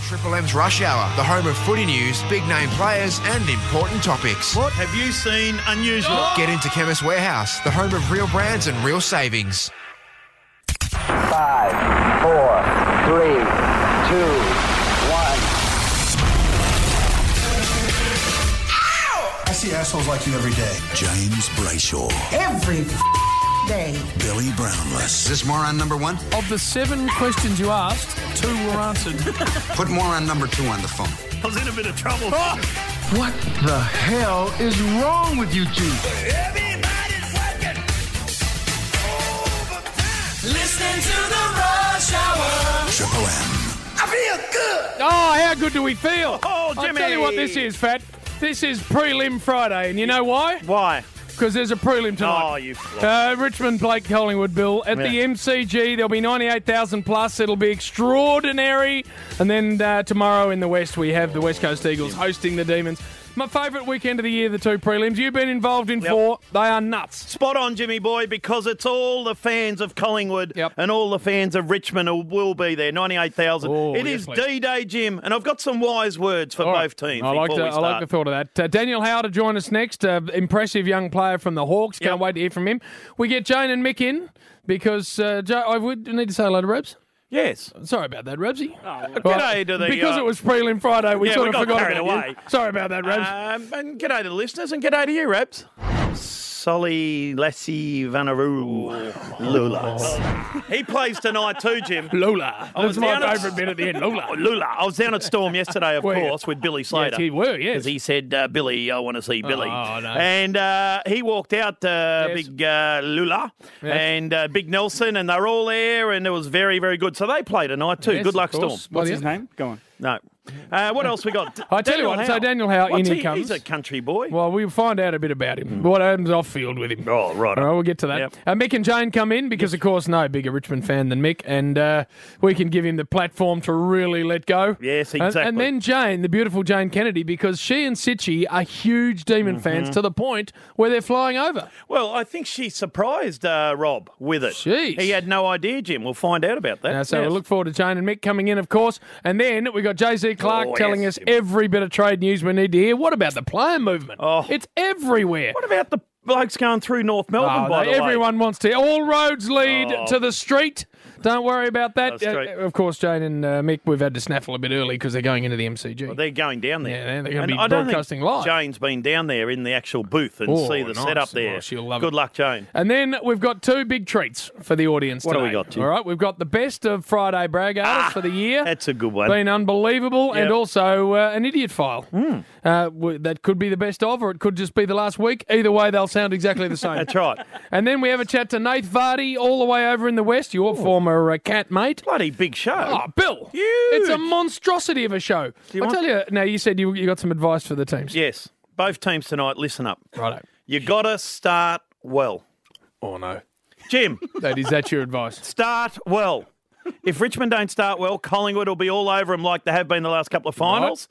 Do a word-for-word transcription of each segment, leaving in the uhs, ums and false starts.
Triple M's Rush Hour, the home of footy news, big name players and important topics. What have you seen unusual? Get into Chemist Warehouse, the home of real brands and real savings. Five, four, three, two, one. I see assholes like you every day. James Brayshaw. Every day. Billy Brownless. Is this moron number one? Of the seven questions you asked, two were answered. Put moron number two on the phone. I was in a bit of trouble. Oh! What the hell is wrong with you two? Everybody's working overtime. Listening to the Rush Hour. Triple M. I feel good. Oh, how good do we feel? Oh, Jimmy. I'll tell you what this is, Fat. This is Prelim Friday, and you know why? Why? Because there's a prelim tonight. Oh, you flop. Uh, Richmond, Blake, Collingwood, Bill. At Yeah. the M C G, there'll be ninety-eight thousand plus. It'll be extraordinary. And then uh, tomorrow in the West, we have the West Coast Eagles hosting the Demons. My favourite weekend of the year, the two prelims. You've been involved in Yep. four. They are nuts. Spot on, Jimmy boy, because it's all the fans of Collingwood Yep. and all the fans of Richmond who will be there. ninety-eight thousand. Oh, it yes, is please. D-Day, Jim, and I've got some wise words for All right. both teams. I like, before the, we I like start. the thought of that. Uh, Daniel Howe to join us next. Uh, impressive young player from the Hawks. Can't Yep. wait to hear from him. We get Jane and Mick in because uh, Joe, I would need to say hello to Rebs. Yes. Sorry about that, Rebsy. Oh, g'day to the, because uh, it was prelim Friday, we yeah, sort we of got forgot carried about away. you. Sorry about that, Rebs. Um, and g'day to the listeners and g'day to you, Rabs. Solly Lassie Vanaroo Lula. He plays tonight too, Jim. Lula. I was That's my down at- favourite bit at the end. Lula. Lula. I was down at Storm yesterday, of Were you? course, with Billy Slater. Yes, he were, yes. Because he said, uh, Billy, I want to see Billy. Oh, no. And uh, he walked out, uh, Yes. big uh, Lula Yes. and uh, Big Nelson, and they're all there, and it was very, very good. So they play tonight too. Yes, Good luck, of course. Storm. Well, What's yeah. his name? Go on. No. Uh, what else we got? I tell you what, so Daniel Howe, in What's he he comes. He's a country boy. Well, we'll find out a bit about him. What happens off field with him. Oh, right. All right, we'll get to that. Yep. Uh, Mick and Jane come in because, of course, no bigger Richmond fan than Mick, and uh, we can give him the platform to really let go. Yes, And- exactly. And, then Jane, the beautiful Jane Kennedy, because she and Sitchy are huge Demon Mm-hmm. fans to the point where they're flying over. Well, I think she surprised uh, Rob with it. Jeez. He had no idea, Jim. We'll find out about that. Uh, so Yes. we'll look forward to Jane and Mick coming in, of course. And then we got J Z Clark Oh, telling yes. us every bit of trade news we need to hear. What about the player movement? Oh. It's everywhere. What about the blokes going through North Melbourne, Oh, by they- the way? everyone wants to. All roads lead Oh. to the street. Don't worry about that. That's straight. Uh, of course, Jane and uh, Mick, we've had to snaffle a bit early because they're going into the M C G. Well, they're going down there. Yeah, they're- they're gonna And be I don't broadcasting think live. Jane's been down there in the actual booth and Oh, see the nice. setup there. Oh, she'll love Good it. luck, Jane. And then we've got two big treats for the audience What do we today. got, Tim? All right, we've got the best of Friday brag artists for the year. That's a good one. Been unbelievable, and Yep. also uh, an idiot file. Uh, w- that could be the best of, or it could just be the last week. Either way, they'll sound exactly the same. That's right. And then we have a chat to Nath Vardy, all the way over in the West, your former uh, cat mate. Bloody big show. Oh, Bill. Huge. It's a monstrosity of a show. you I want- tell you, now you said you, you got some advice for the teams. Yes. Both teams tonight, listen up. Righto. You got to start well. Oh, no. Jim, That, is that your advice? start well. If Richmond don't start well, Collingwood will be all over them like they have been the last couple of finals.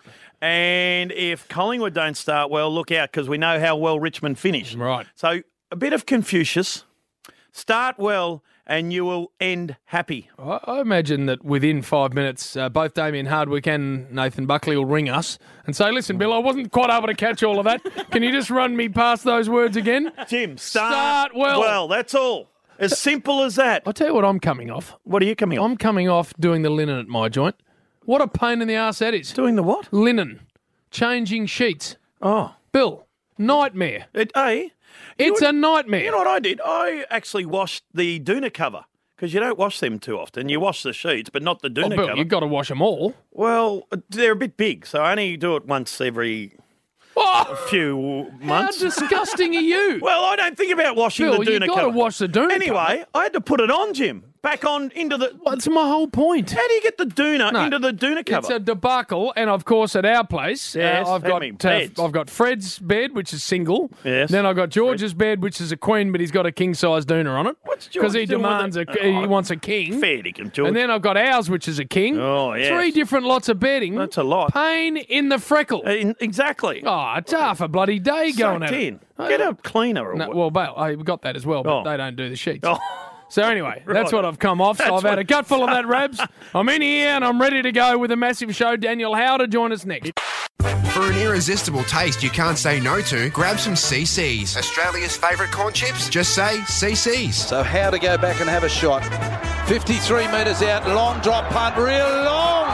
And if Collingwood don't start well, look out because we know how well Richmond finished. Right. So a bit of Confucius. Start well and you will end happy. I, I imagine that within five minutes, uh, both Damien Hardwick and Nathan Buckley will ring us and say, listen, Bill, I wasn't quite able to catch all of that. Can you just run me past those words again? Jim, start, Start well. Well, that's all. As simple as that. I'll tell you what I'm coming off. What are you coming on? I'm coming off doing the linen at my joint. What a pain in the arse that is. Doing the what? Linen. Changing sheets. Oh. Bill, nightmare. It, hey, It's you a nightmare. You know what I did? I actually washed the Doona cover because you don't wash them too often. You wash the sheets, but not the Oh, Doona Bill, cover. you've got to wash them all. Well, they're a bit big, so I only do it once every Oh, few how months. disgusting are you? Well, I don't think about washing Bill, the Doona you've got cover. to wash the Doona Anyway, I had to put it on, Jim. Back on into the... That's my whole point. How do you get the Doona No, into the Doona cover? It's a debacle, and of course, at our place, Yes, uh, I've how got many uh, beds? I've got Fred's bed, which is single. Yes. Then I've got George's bed, which is a queen, but he's got a king size Doona on it. What's George Because he doing with demands a it? he Oh, wants a king. Fair dinkum, George. And then I've got ours, which is a king. Oh, yes. Three different lots of bedding. That's a lot. Pain in the freckle. Uh, in- exactly. Oh, it's half a bloody day going Sucked at in. it. Get a cleaner. Or No, what? well, Bale, I've got that as well, but Oh. they don't do the sheets. Oh. So anyway, that's what I've come off. So That's I've had what- a gutful of that, Rabs. I'm in here and I'm ready to go with a massive show. Daniel Howe to join us next. For an irresistible taste you can't say no to, grab some C C's. Australia's favourite corn chips? Just say C C's. So how to go back and have a shot. fifty-three metres out, long drop punt, real long.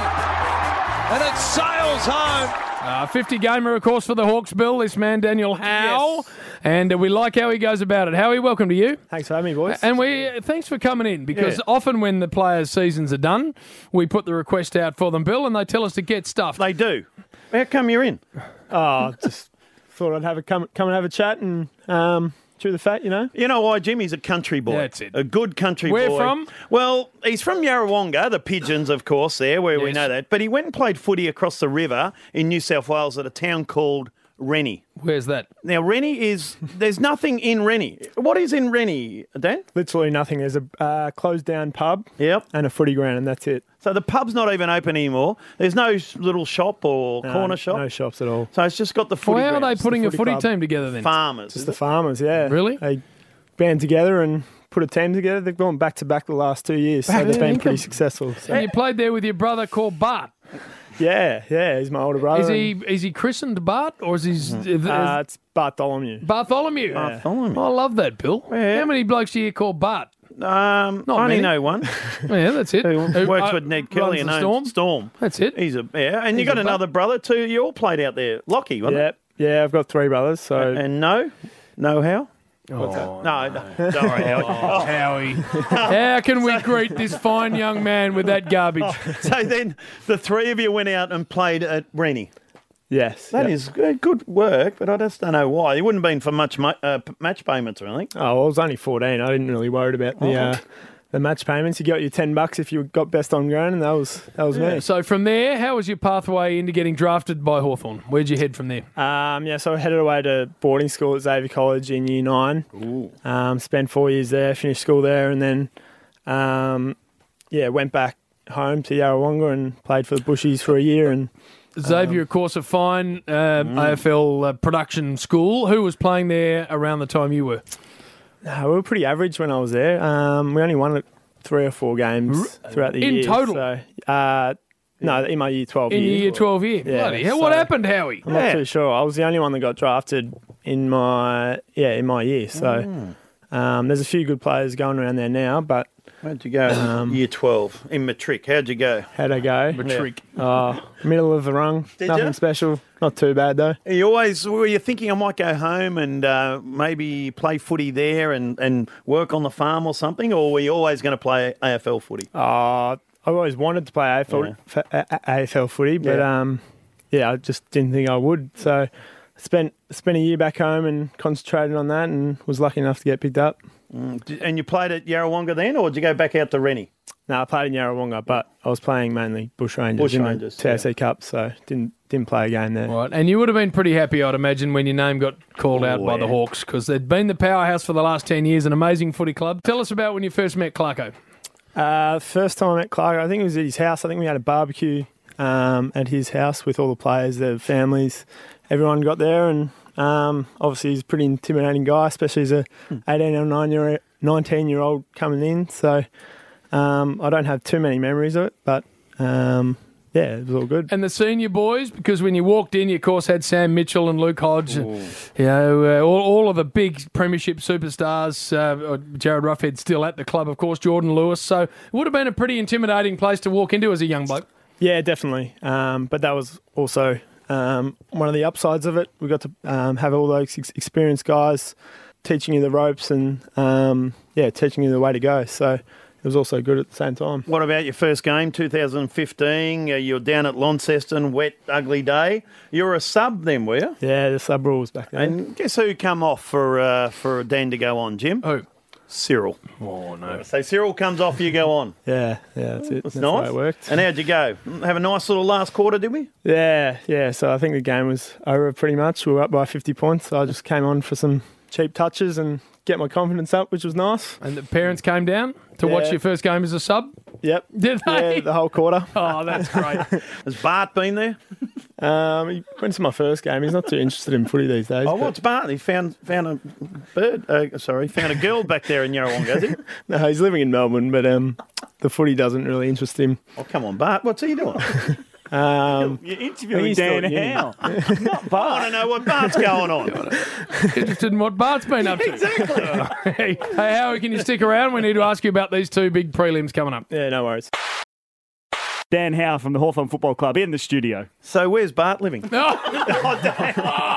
And it sails home. Uh, fifty gamer, of course, for the Hawks, Bill. This man, Daniel Howe. Yes. And uh, we like how he goes about it. Howie, welcome to you. Thanks for having me, boys. And we uh, thanks for coming in because Yeah. often when the players' seasons are done, we put the request out for them, Bill, and they tell us to get stuff. They do. How come you're in? Oh, just thought I'd have a come, come and have a chat and um, chew the fat, you know. You know why, Jim? He's a country boy. That's it. A good country Where boy. from? Well, he's from Yarrawonga, the Pigeons, of course, there, where we Yes. know that. But he went and played footy across the river in New South Wales at a town called Rennie. Where's that? Now, Rennie is... There's nothing in Rennie. What is in Rennie, Dan? Literally nothing. There's a uh, closed down pub Yep. and a footy ground, and that's it. So the pub's not even open anymore. There's no s- little shop or No, corner shop. No shops at all. So it's just got the footy Well, how are they grounds. putting a footy footy club. team together then? Farmers. Just the farmers, yeah. Really? They band together and put a team together. They've gone back to back the last two years, so Back they've to been back. pretty successful. So. And you played there with your brother called Bart. Yeah, yeah. He's my older brother. Is he is he christened Bart or is he is, Uh, it's Bartholomew. Bartholomew? Bartholomew. I love that, Bill. Yeah. How many blokes do you call Bart? Um, Not I only many. know one. Yeah, that's it. Who works uh, with Ned Kelly runs and the owns Storm. Storm. That's it. He's a yeah, and you He's got a bu- another brother too. You all played out there, Lockie, wasn't Yeah, yeah. I've got three brothers, so it? And no, no how? Oh, No, no, don't worry, Howie. Oh. Howie. How can we greet this fine young man with that garbage? So then the three of you went out and played at Rennie. yes. That yeah. is good good work, but I just don't know why. It wouldn't have been for much ma- uh, p- match payments or anything. Oh, well, I was only fourteen. I didn't really worry about the Oh. uh, the match payments. You got your ten bucks if you got best on ground, and that was that was me. So from there, how was your pathway into getting drafted by Hawthorn? Where'd you head from there? Um, yeah, so I headed away to boarding school at Xavier College in year nine. Um, spent four years there, finished school there, and then um, yeah, went back home to Yarrawonga and played for the Bushies for a year. And Xavier, of course, a fine uh, A F L uh, production school. Who was playing there around the time you were? uh, we were pretty average when I was there. Um, we only won like, three or four games throughout the In year. total? So, uh, no, in my year twelve In year. year twelve year. Yeah, Bloody hell, what so- happened, Howie? I'm not too sure. I was the only one that got drafted in my yeah in my year. So um, there's a few good players going around there now, but How'd you go? Um, Year twelve in matric. How'd you go? how'd I go? Matric. Oh, middle of the rung. Did Nothing ya? special. Not too bad though. Are you always were you thinking I might go home and uh, maybe play footy there and, and work on the farm or something, or were you always going to play A F L footy? Uh, I always wanted to play A F L, Yeah. f- A- A- AFL footy, but Yeah. um, yeah, I just didn't think I would. So spent spent a year back home and concentrated on that, and was lucky enough to get picked up. Did- And you played at Yarrawonga then, or did you go back out to Rennie? No, I played in Yarrawonga, but I was playing mainly Bush Rangers Bush in Rangers, the T S C Cup, so didn't didn't play a game there. Right, and you would have been pretty happy, I'd imagine, when your name got called out Oh, by the yeah. Hawks, because they'd been the powerhouse for the last ten years, an amazing footy club. Tell us about when you first met Clarko. Uh, first time I met Clark, I think it was at his house. I think we had a barbecue um, at his house with all the players, their families. Everyone got there, and um, obviously he's a pretty intimidating guy, especially as a eighteen or nine year, nineteen year old coming in. So um, I don't have too many memories of it, but um, yeah, it was all good. And the senior boys, because when you walked in, you, of course, had Sam Mitchell and Luke Hodge, and, you know, uh, all, all of the big premiership superstars. Uh, Jared Ruffhead still at the club, of course, Jordan Lewis. So it would have been a pretty intimidating place to walk into as a young bloke. Yeah, definitely. Um, but that was also um, one of the upsides of it. We got to um, have all those ex- experienced guys teaching you the ropes and, um, yeah, teaching you the way to go. So it was also good at the same time. What about your first game, two thousand fifteen? Uh, you were down at Launceston, wet, ugly day. You were a sub then, were you? Yeah, the sub rules back then. And guess who come off for uh, for Dan to go on, Jim? Who? Cyril. Oh, no. So Cyril comes off, you go on. yeah, yeah, that's it. That's, That's nice. how it worked. And how'd you go? Have a nice little last quarter, did we? Yeah, yeah. So I think the game was over pretty much. We were up by fifty points. So I just came on for some cheap touches and get my confidence up, which was nice. And the parents came down to Yeah. watch your first game as a sub? Yep. Did they? Yeah, the whole quarter. Oh, that's great. Has Bart been there? Um, he went to my first game. He's not too interested in footy these days. Oh, but- what's Bart? He found found a bird. Uh, sorry, found a girl back there in Yarrawonga, has he? No, he's living in Melbourne, but um, the footy doesn't really interest him. Oh, come on, Bart. What's he doing? Um, You're I think interviewing he's still Dan at uni. Howe. Not I Bart. want to know what Bart's going on. Interested in what Bart's been up to. Exactly. Hey, hey, Howie, can you stick around? We need to ask you about these two big prelims coming up. Yeah, no worries. Dan Howe from the Hawthorn Football Club in the studio. So where's Bart living? No. Oh, damn.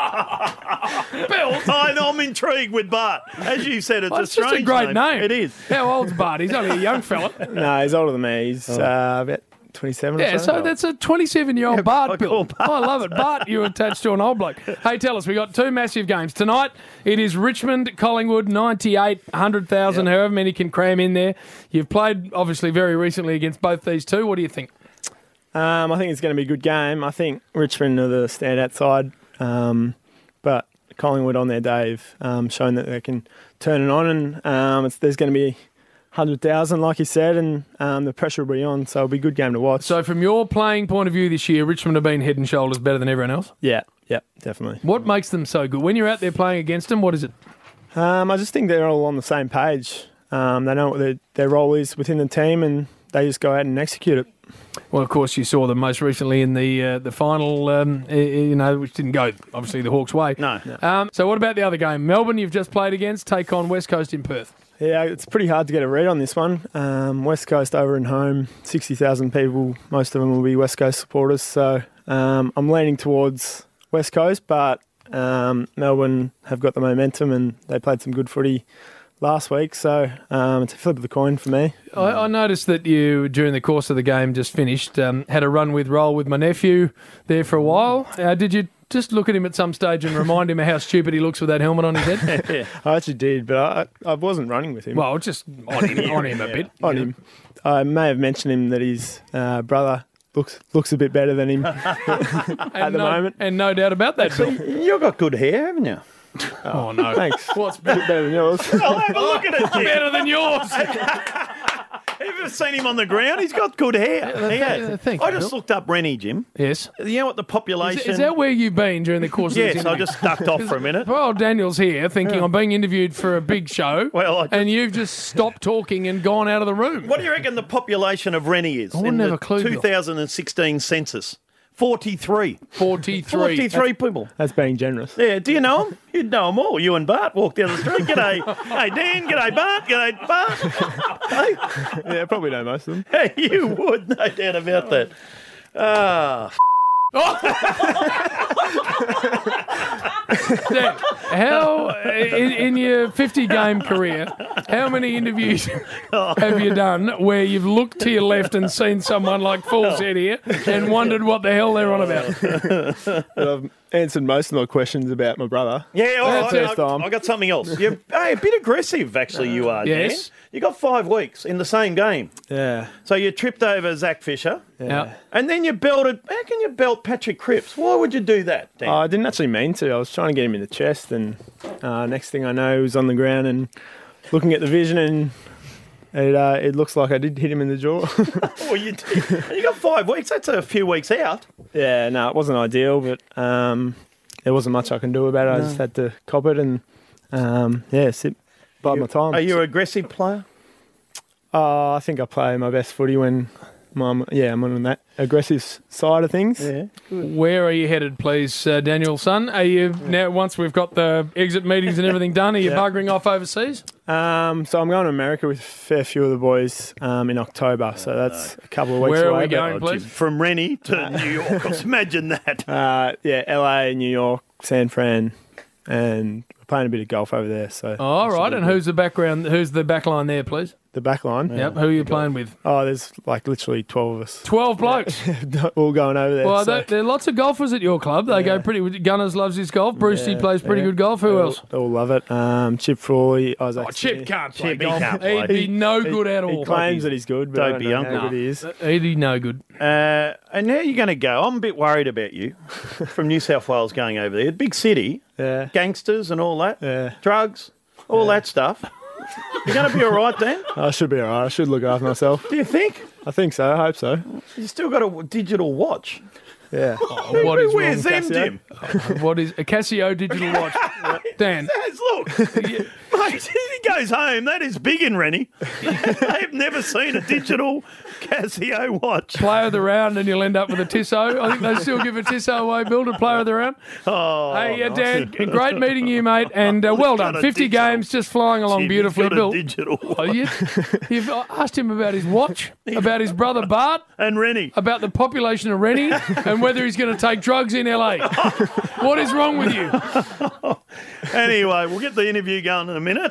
Bill, I know, I'm intrigued with Bart. As you said, it's Well, a it's just strange a great name. It is. How old's Bart? He's only a young fella. No, he's older than me. He's uh, about twenty-seven Yeah, or so. so that's a twenty-seven-year-old Yeah, Bart, I Bill. call Bart. Oh, I love it. Bart, you're attached to an old bloke. Hey, tell us, we got two massive games. Tonight, it is Richmond, Collingwood, ninety-eight, one hundred thousand, however many can cram in there. You've played, obviously, very recently against both these two. What do you think? Um, I think it's going to be a good game. I think Richmond are the standout side, um, but Collingwood on their day have um, shown that they can turn it on, and um, it's, there's going to be one hundred thousand, like you said, and um, the pressure will be on, so it'll be a good game to watch. So from your playing point of view this year, Richmond have been head and shoulders better than everyone else? yeah, yeah, definitely. What makes them so good? When you're out there playing against them, what is it? Um, I just think they're all on the same page. Um, they know what their, their role is within the team, and they just go out and execute it. Well, of course, you saw them most recently in the uh, the final, um, eh, eh, you know, which didn't go, obviously, the Hawks' way. No. Um, so what about the other game? Melbourne, you've just played against, take on West Coast in Perth. Yeah, it's pretty hard to get a read on this one. Um, West Coast over and home, sixty thousand people. Most of them will be West Coast supporters. So um, I'm leaning towards West Coast, but um, Melbourne have got the momentum and they played some good footy last week. So um, it's a flip of the coin for me. I, I noticed that you, during the course of the game just finished, um, had a run with roll with my nephew there for a while. Uh, did you just look at him at some stage and remind him of how stupid he looks with that helmet on his head? Yeah. I actually did, but I, I wasn't running with him. Well, just on him, on him a bit. on him. I may have mentioned him that his uh, brother looks looks a bit better than him at And the no, moment. And no doubt about that, Bill. You've got good hair, haven't you? Oh, no. Thanks. What's A bit better than yours. I'll have a look at it, Jim. better than yours? Have you ever seen him on the ground? He's got good hair. Yeah, he th- has. yeah, thank I you, just Bill. looked up Rennie, Jim. Yes. You know what the Is, population... is that where you've been during the course of this Yes, I interview? just ducked off for a minute. Well, Daniel's here thinking I'm being interviewed for a big show, Well, I just- and you've just stopped talking and gone out of the room. What do you reckon the population of Rennie is I wouldn't in have the a clue, Bill. two thousand sixteen census? forty-three. forty-three. forty-three people. That's being generous. Yeah, do you know them? You'd know them all. You and Bart walk down the street. G'day. Hey, Dan. G'day, Bart. G'day, Bart. hey, Yeah, probably know most of them. hey, you would, no doubt about that. Ah, Dan, how, in, in your fifty-game career, how many interviews have you done where you've looked to your left and seen someone like Fool's Head here and wondered what the hell they're on about? But I've answered most of my questions about my brother. yeah, all That's right. first I, time. I got something else. You're hey, a bit aggressive, actually, you are, Yes. Dan. You got five weeks in the same game. Yeah. So you tripped over Zach Fisher, Yeah. and then you belted. How can you belt Patrick Cripps? Why would you do that, Dan? Oh, I didn't actually mean to. I was trying to get him in the chest, and uh, next thing I know, he was on the ground and looking at the vision, and it uh, it looks like I did hit him in the jaw. Well, you, did. You got five weeks. That's a few weeks out. Yeah, no, it wasn't ideal, but um, there wasn't much I can do about it. I just had to cop it and um, yeah, sit bide my time. Are you an aggressive player? Uh, I think I play my best footy when I'm, yeah, I'm on that aggressive s- side of things. Yeah. Where are you headed, please, uh, Daniel, son? Are you now, once we've got the exit meetings and everything done, are you Yeah. buggering off overseas? Um, so I'm going to America with a fair few of the boys um, in October, so that's a couple of weeks Where are away. we but- going, please? From Rennie to New York. Just imagine that. Uh, yeah, L A, New York, San Fran, and we're playing a bit of golf over there. So All right, and who's the background? Who's the back line there, please? the back line? Yep, who are you playing with? Oh, there's like literally twelve of us. Twelve blokes. All going over there. Well, so- there, there are lots of golfers at your club. They go pretty. Gunners loves his golf. Brucey Yeah, plays pretty yeah. good golf. Who They all- else? They all love it. Um, Chip Frawley, Isaac Oh, Chip Smith. can't play Chip, he golf. can't play. He'd be no He- good at He all. claims that he's good, but I don't Dopey know uncle. how good he is. He'd be no good. Uh, and now you're going to go. I'm a bit worried about you from New South Wales going over there. Big city, Yeah, gangsters and all that, yeah. drugs, all that stuff. You're going to be all right then? I should be all right. I should look after myself. Do you think? I think so. I hope so. You still got a digital watch. Yeah. Oh, what is Who wrong? wears them, Casio? Jim? What is a Casio digital watch? Dan. Yes, look. Mate, he goes home. That is big in Rennie. They've never seen a digital Casio watch. Player of the round, and you'll end up with a Tissot. I think they still give a Tissot away, Bill, to player of the round. Oh, hey, uh, nice. Dan, great meeting you, mate, and uh, well done. got a fifty digital. games, just flying along Jim, beautifully, he's got Bill. a digital Oh, you, you've asked him about his watch, about his brother Bart, and Rennie, about the population of Rennie, and whether he's going to take drugs in L A. What is wrong with you? Anyway, we'll get the interview going in a minute.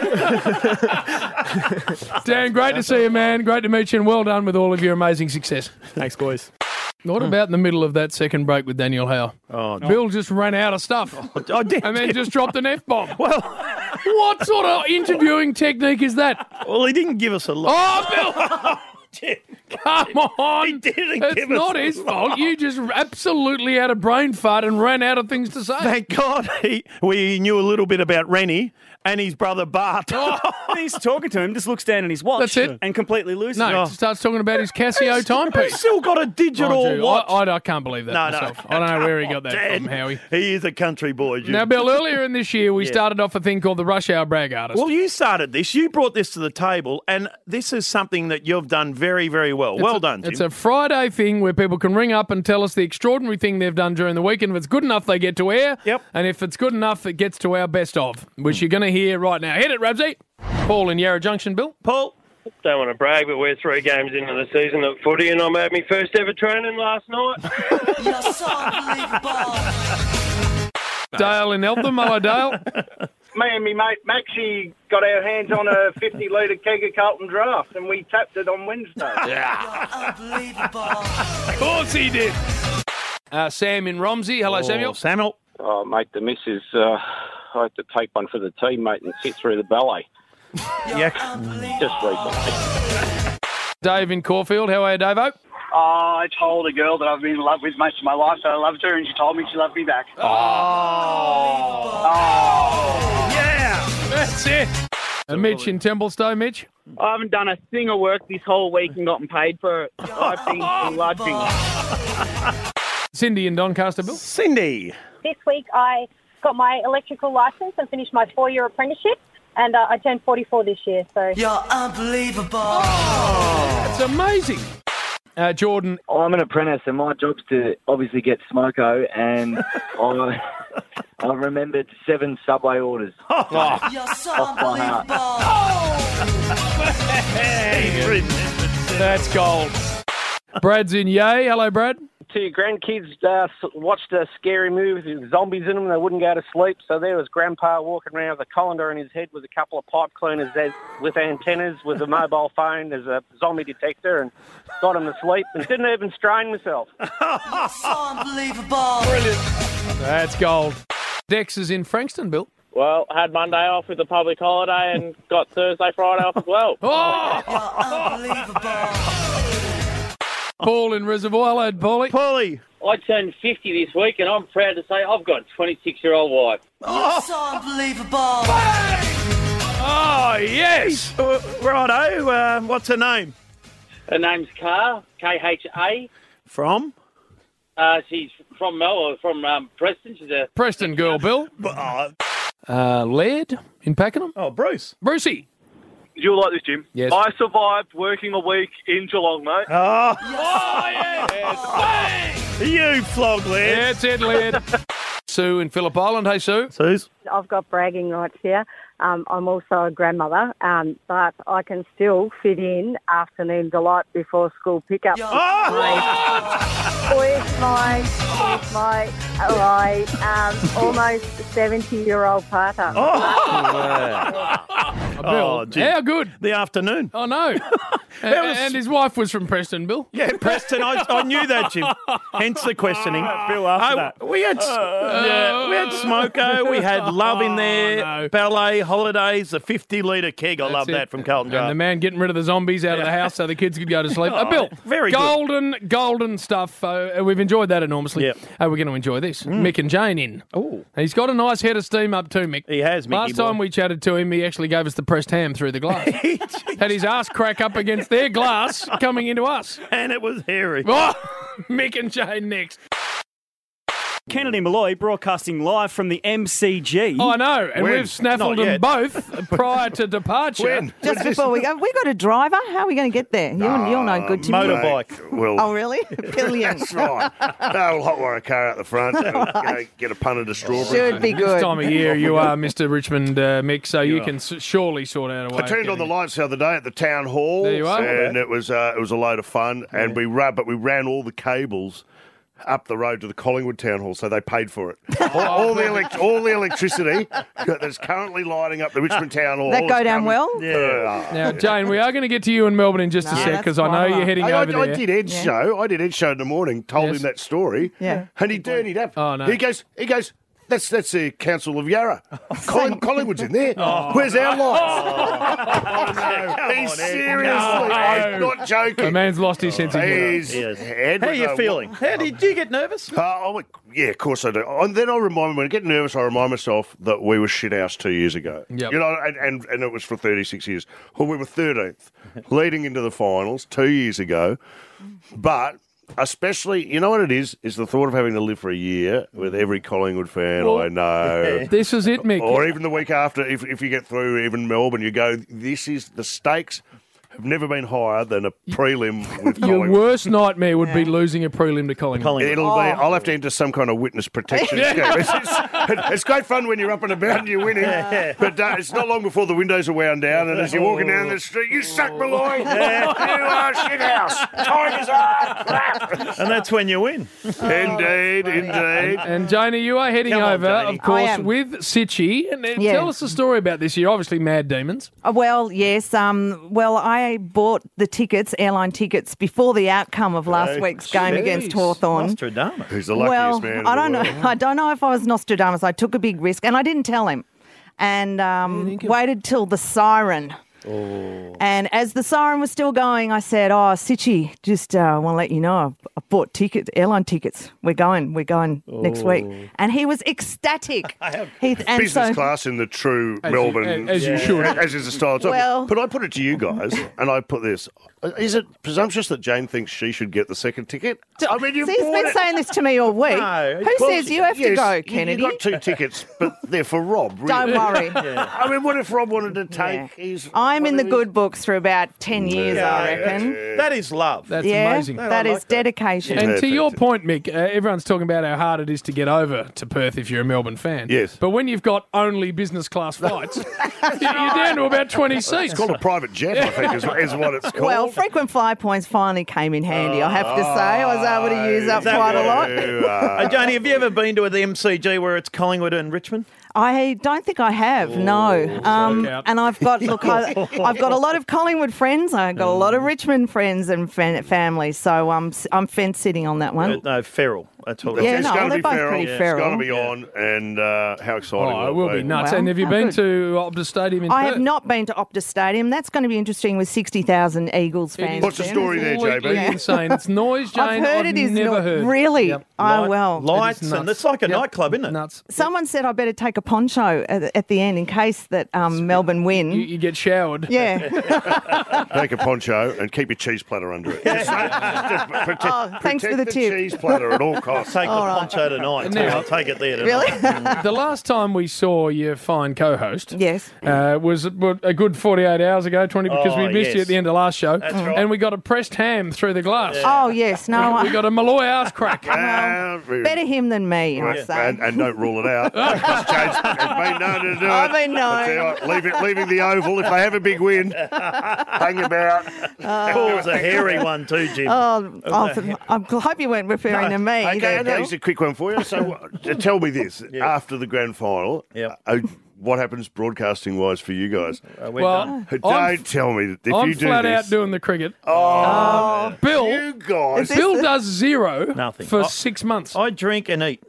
Dan, great to see you, man. Great to meet you, and well done with all of your amazing success. Thanks, boys. What about in the middle of that second break with Daniel Howe? Oh, no. Bill just ran out of stuff. I did. And then just dropped an F-bomb. Well, what sort of interviewing technique is that? Well, he didn't give us a lot. Oh, Bill! Jim, Come on. He didn't it's give us not a his lot. fault. You just absolutely had a brain fart and ran out of things to say. Thank God he, we knew a little bit about Rennie and his brother Bart. Oh. He's talking to him, just looks down at his watch. That's it. And completely loses No, it. Oh. starts talking about his Casio timepiece. He's still got a digital Oh, gee, watch. I, I, I can't believe that No, myself. no. I don't know where he got that Dan, from, Howie. He is a country boy, Jim. Now, Bill, earlier in this year, we Yeah. started off a thing called the Rush Hour Brag Artist. Well, you started this. You brought this to the table, and this is something that you've done very, very well. It's well a, done, Jim. It's a Friday thing where people can ring up and tell us the extraordinary thing they've done during the week, and if it's good enough, they get to air. Yep. And if it's good enough, it gets to our best of, which you're going to hear right now. Hit it, Rabsy. Paul in Yarra Junction, Bill. Paul. Don't want to brag, but we're three games into the season at footy, and I'm at my first ever training last night. You're so unbelievable. Dale in Eltham. Hello, Dale. Me and me mate Maxie got our hands on a fifty litre keg of Carlton Draft, and we tapped it on Wednesday. Yeah. Of course he did. Uh, Sam in Romsey. Hello, Oh, Samuel. Samuel. Oh, mate, the missus, uh, I had to take one for the team, mate, and sit through the ballet. Yeah. Just recently. Dave in Caulfield. How are you, Dave-O? Oh, I told a girl that I've been in love with most of my life, so I loved her, and she told me she loved me back. Oh. Oh. Yeah. That's it. Uh, Mitch in Templestowe. Mitch. I haven't done a thing of work this whole week and gotten paid for it. I've been bludging. Cindy in Doncaster, Bill. Cindy. This week I got my electrical license and finished my four-year apprenticeship, and uh, I turned forty-four this year. So You're unbelievable. Oh, that's amazing. Uh, Jordan. I'm an apprentice, and my job's to obviously get smoko, and I, I remembered seven Subway orders. You're so Off by heart. unbelievable. That's gold. Brad's in Yay. Hello, Brad. Two grandkids uh, s- watched a scary movie with zombies in them. They wouldn't go to sleep, so there was Grandpa walking around with a colander in his head with a couple of pipe cleaners as, with antennas, with a mobile phone as a zombie detector, and got him to sleep and didn't even strain myself. You're so unbelievable. Brilliant. That's gold. Dex is in Frankston, Bill. Well, had Monday off with a public holiday and got Thursday, Friday off as well. Oh! You're unbelievable. Paul in Reservoir. Hello, Paulie. Paulie. I turned fifty this week, and I'm proud to say I've got a twenty-six-year-old wife. You're so unbelievable. Oh, yes. Uh, righto. Uh, what's her name? Her name's Car, K H A. From? Uh, she's from Melbourne, from um, Preston. She's a Preston girl, Bill. Oh, Uh, Laird in Pakenham. oh Bruce. Brucey. You'll like this, Jim. Yes. I survived working a week in Geelong, mate. Oh, Oh, yes. you flog, lad. That's it, Laird. Sue in Phillip Island. Hey, Sue. Suze. I've got bragging rights here. Um, I'm also a grandmother, um, but I can still fit in afternoon delight before school pickup. Oh! With my, with my, all right, um, almost seventy-year-old partner. Oh, Bill, Oh, gee. how good? The afternoon. Oh, no. and, was- and his wife was from Preston, Bill. Yeah, Preston. I, I knew that, Jim. Hence the questioning. Bill, after Oh, that. we had yeah, we had smoko, we had love in there, Oh, no. ballet, holidays, a fifty litre keg. I That's love it. that from Carlton And the Draft. man getting rid of the zombies out of the house so the kids could go to sleep. Uh, Oh, Bill, very good. golden, golden stuff. Uh, we've enjoyed that enormously. Yep. Uh, we're going to enjoy this. Mick and Jane in. Oh, He's got a nice head of steam up too, Mick. he has, Mickey Last boy. time we chatted to him, he actually gave us the pressed ham through the glass. Had his ass crack up against their glass coming into us. and it was hairy. Oh, Mick and Jane next. Kennedy Malloy broadcasting live from the M C G. Oh, I know, and When? we've snaffled Not them yet. both prior to departure. When? Just before we go, we got a driver. How are we going to get there? You, you'll know good to Motorbike. me. Well, Oh, really? Pillion. That's right. No, we'll hot wire a car out the front and you know, get a punnet of strawberries. Should be This good. time of year, you are Mister Richmond uh, Mick, so you, are. can s- surely sort out a way. I turned on the lights the other day at the town hall, There you are. and it was uh, it was a load of fun. And we ran, but we ran all the cables up the road to the Collingwood town hall, so they paid for it. all, all the elect- all the electricity that's currently lighting up the Richmond town hall. That go is down coming- well? Yeah. Now, Jane, we are going to get to you in Melbourne in just a No, sec that's because I know fine. you're heading I, over I, there. I did Ed's Yeah. show. I did Ed's show in the morning. Told Yes. him that story. Yeah. And he dirtied up. Oh, no. He goes. He goes. That's that's the Council of Yarra. Colin, Collingwood's in there. Where's our lights? He's seriously. I'm not joking. The man's lost his sense of humour. He's Ed How are was, you uh, feeling? How did you get nervous? Uh, I went, yeah, of course I do. And then I remind me, when I get nervous, I remind myself that we were shithouse two years ago. Yep. You know, and, and, and it was for thirty-six years. Well, we were thirteenth, leading into the finals two years ago. But especially, you know what it is? Is the thought of having to live for a year with every Collingwood fan Well, I know. This is it, Mick. Or even the week after, if, if you get through even Melbourne, you go, this is, the stakes have never been higher than a prelim with Your Collingwood. worst nightmare would be losing a prelim to Collingwood. It'll be. I'll have to enter some kind of witness protection scheme. It's, it's, it's great fun when you're up and about and you're winning, but uh, it's not long before the windows are wound down, and as you're walking down the street, you suck, Malloy. You are shithouse. Tigers are crap. And that's when you win. Indeed, indeed. And Janie, you are heading Come on, over, Janie. of course, I am. with Sitchy. And uh, Yeah. tell us the story about this year. Obviously, Mad Demons. Uh, Well, yes. Um, well, I bought the tickets, airline tickets, before the outcome of last Hey, week's game jeez. against Hawthorn. Nostradamus. Who's the luckiest Well, man in I the don't know. world? I don't know if I was Nostradamus. I took a big risk, and I didn't tell him, and um, waited till the siren. Oh. And as the siren was still going, I said, "Oh, Sitchy, just uh, want to let you know, I've, I've bought tickets, airline tickets. We're going, we're going next week." And he was ecstatic. he, and Business so, class in the true As you- Melbourne, as you should. as is the style. of talking. Well- but I put it to you guys, and I put this: is it presumptuous that Jane thinks she should get the second ticket? I mean, you See, he's bought been it. saying this to me all week. No, Who Well, says you have to yes, go, you- Kennedy? You got two tickets, but they're for Rob. Really. Don't worry. I mean, what if Rob wanted to take Yeah. his? I'm in the whatever good books for about ten years, Yeah, I reckon. yeah. That is love. That's yeah, amazing. that I is like that. dedication. And to Perfect. your point, Mick, uh, everyone's talking about how hard it is to get over to Perth if you're a Melbourne fan. Yes. But when you've got only business class flights, you're down to about twenty seats. It's called a private jet, I think, is, is what it's called. Well, frequent flyer points finally came in handy, I have to say. I was able to use up that quite a what- lot. You, uh, Hey, Janie, have you ever been to the M C G where it's Collingwood and Richmond? I don't think I have, no. Um, out. and I've got, look, I, I've got a lot of Collingwood friends. I've got a lot of Richmond friends and fan, family. So um, I'm fence sitting on that one. Uh, no, feral. That's all. Yeah, it's no, going they're to be both feral. pretty It's feral. going to be on, and uh, how exciting Oh, it will will be nuts. Well, and have you how been good. to Optus Stadium in I Perth? have not been to Optus Stadium. That's going to be interesting with sixty thousand Eagles It is fans. What's the story there, completely J B? insane. It's noise, Jane. I've heard it is never not- heard. Really? Yep. Oh, Light- well. Lights, nuts. and it's like a Yep. nightclub, isn't it? Nuts. Someone said I better take a poncho at, at the end in case that um, Melbourne win. You, you get showered. yeah. Take a poncho and keep your cheese platter under it. Just, just protect, Oh, thanks for protect the tip. cheese platter at all costs. Take the poncho tonight. Now- I'll take it there tonight. Really? The last time we saw your fine co-host Yes. uh, was a good forty-eight hours ago, twenty, because Oh, we missed you yes. at the end of last show. That's right. And we got a pressed ham through the glass. Oh, yes. No, We I, got a Malloy ass crack. Uh, better him than me, I Right, say. and, and don't rule it out. It's changed. It's been known to do it. I've been I tell you known. what, leave it, leaving the oval. If they have a big win, hang about. Paul's a hairy one too, Jim. Oh, oh, I hope you weren't referring to me. Okay, there, no, Bill. here's a quick one for you. So, uh, tell me this: after the grand final, Yep. uh, what happens broadcasting wise for you guys? Uh, we're Well, done. Uh, Don't I'm- tell me that if I'm you do flat this. out doing the cricket. Oh, Bill, you guys! Bill does zero Nothing. for I- six months. I drink and eat.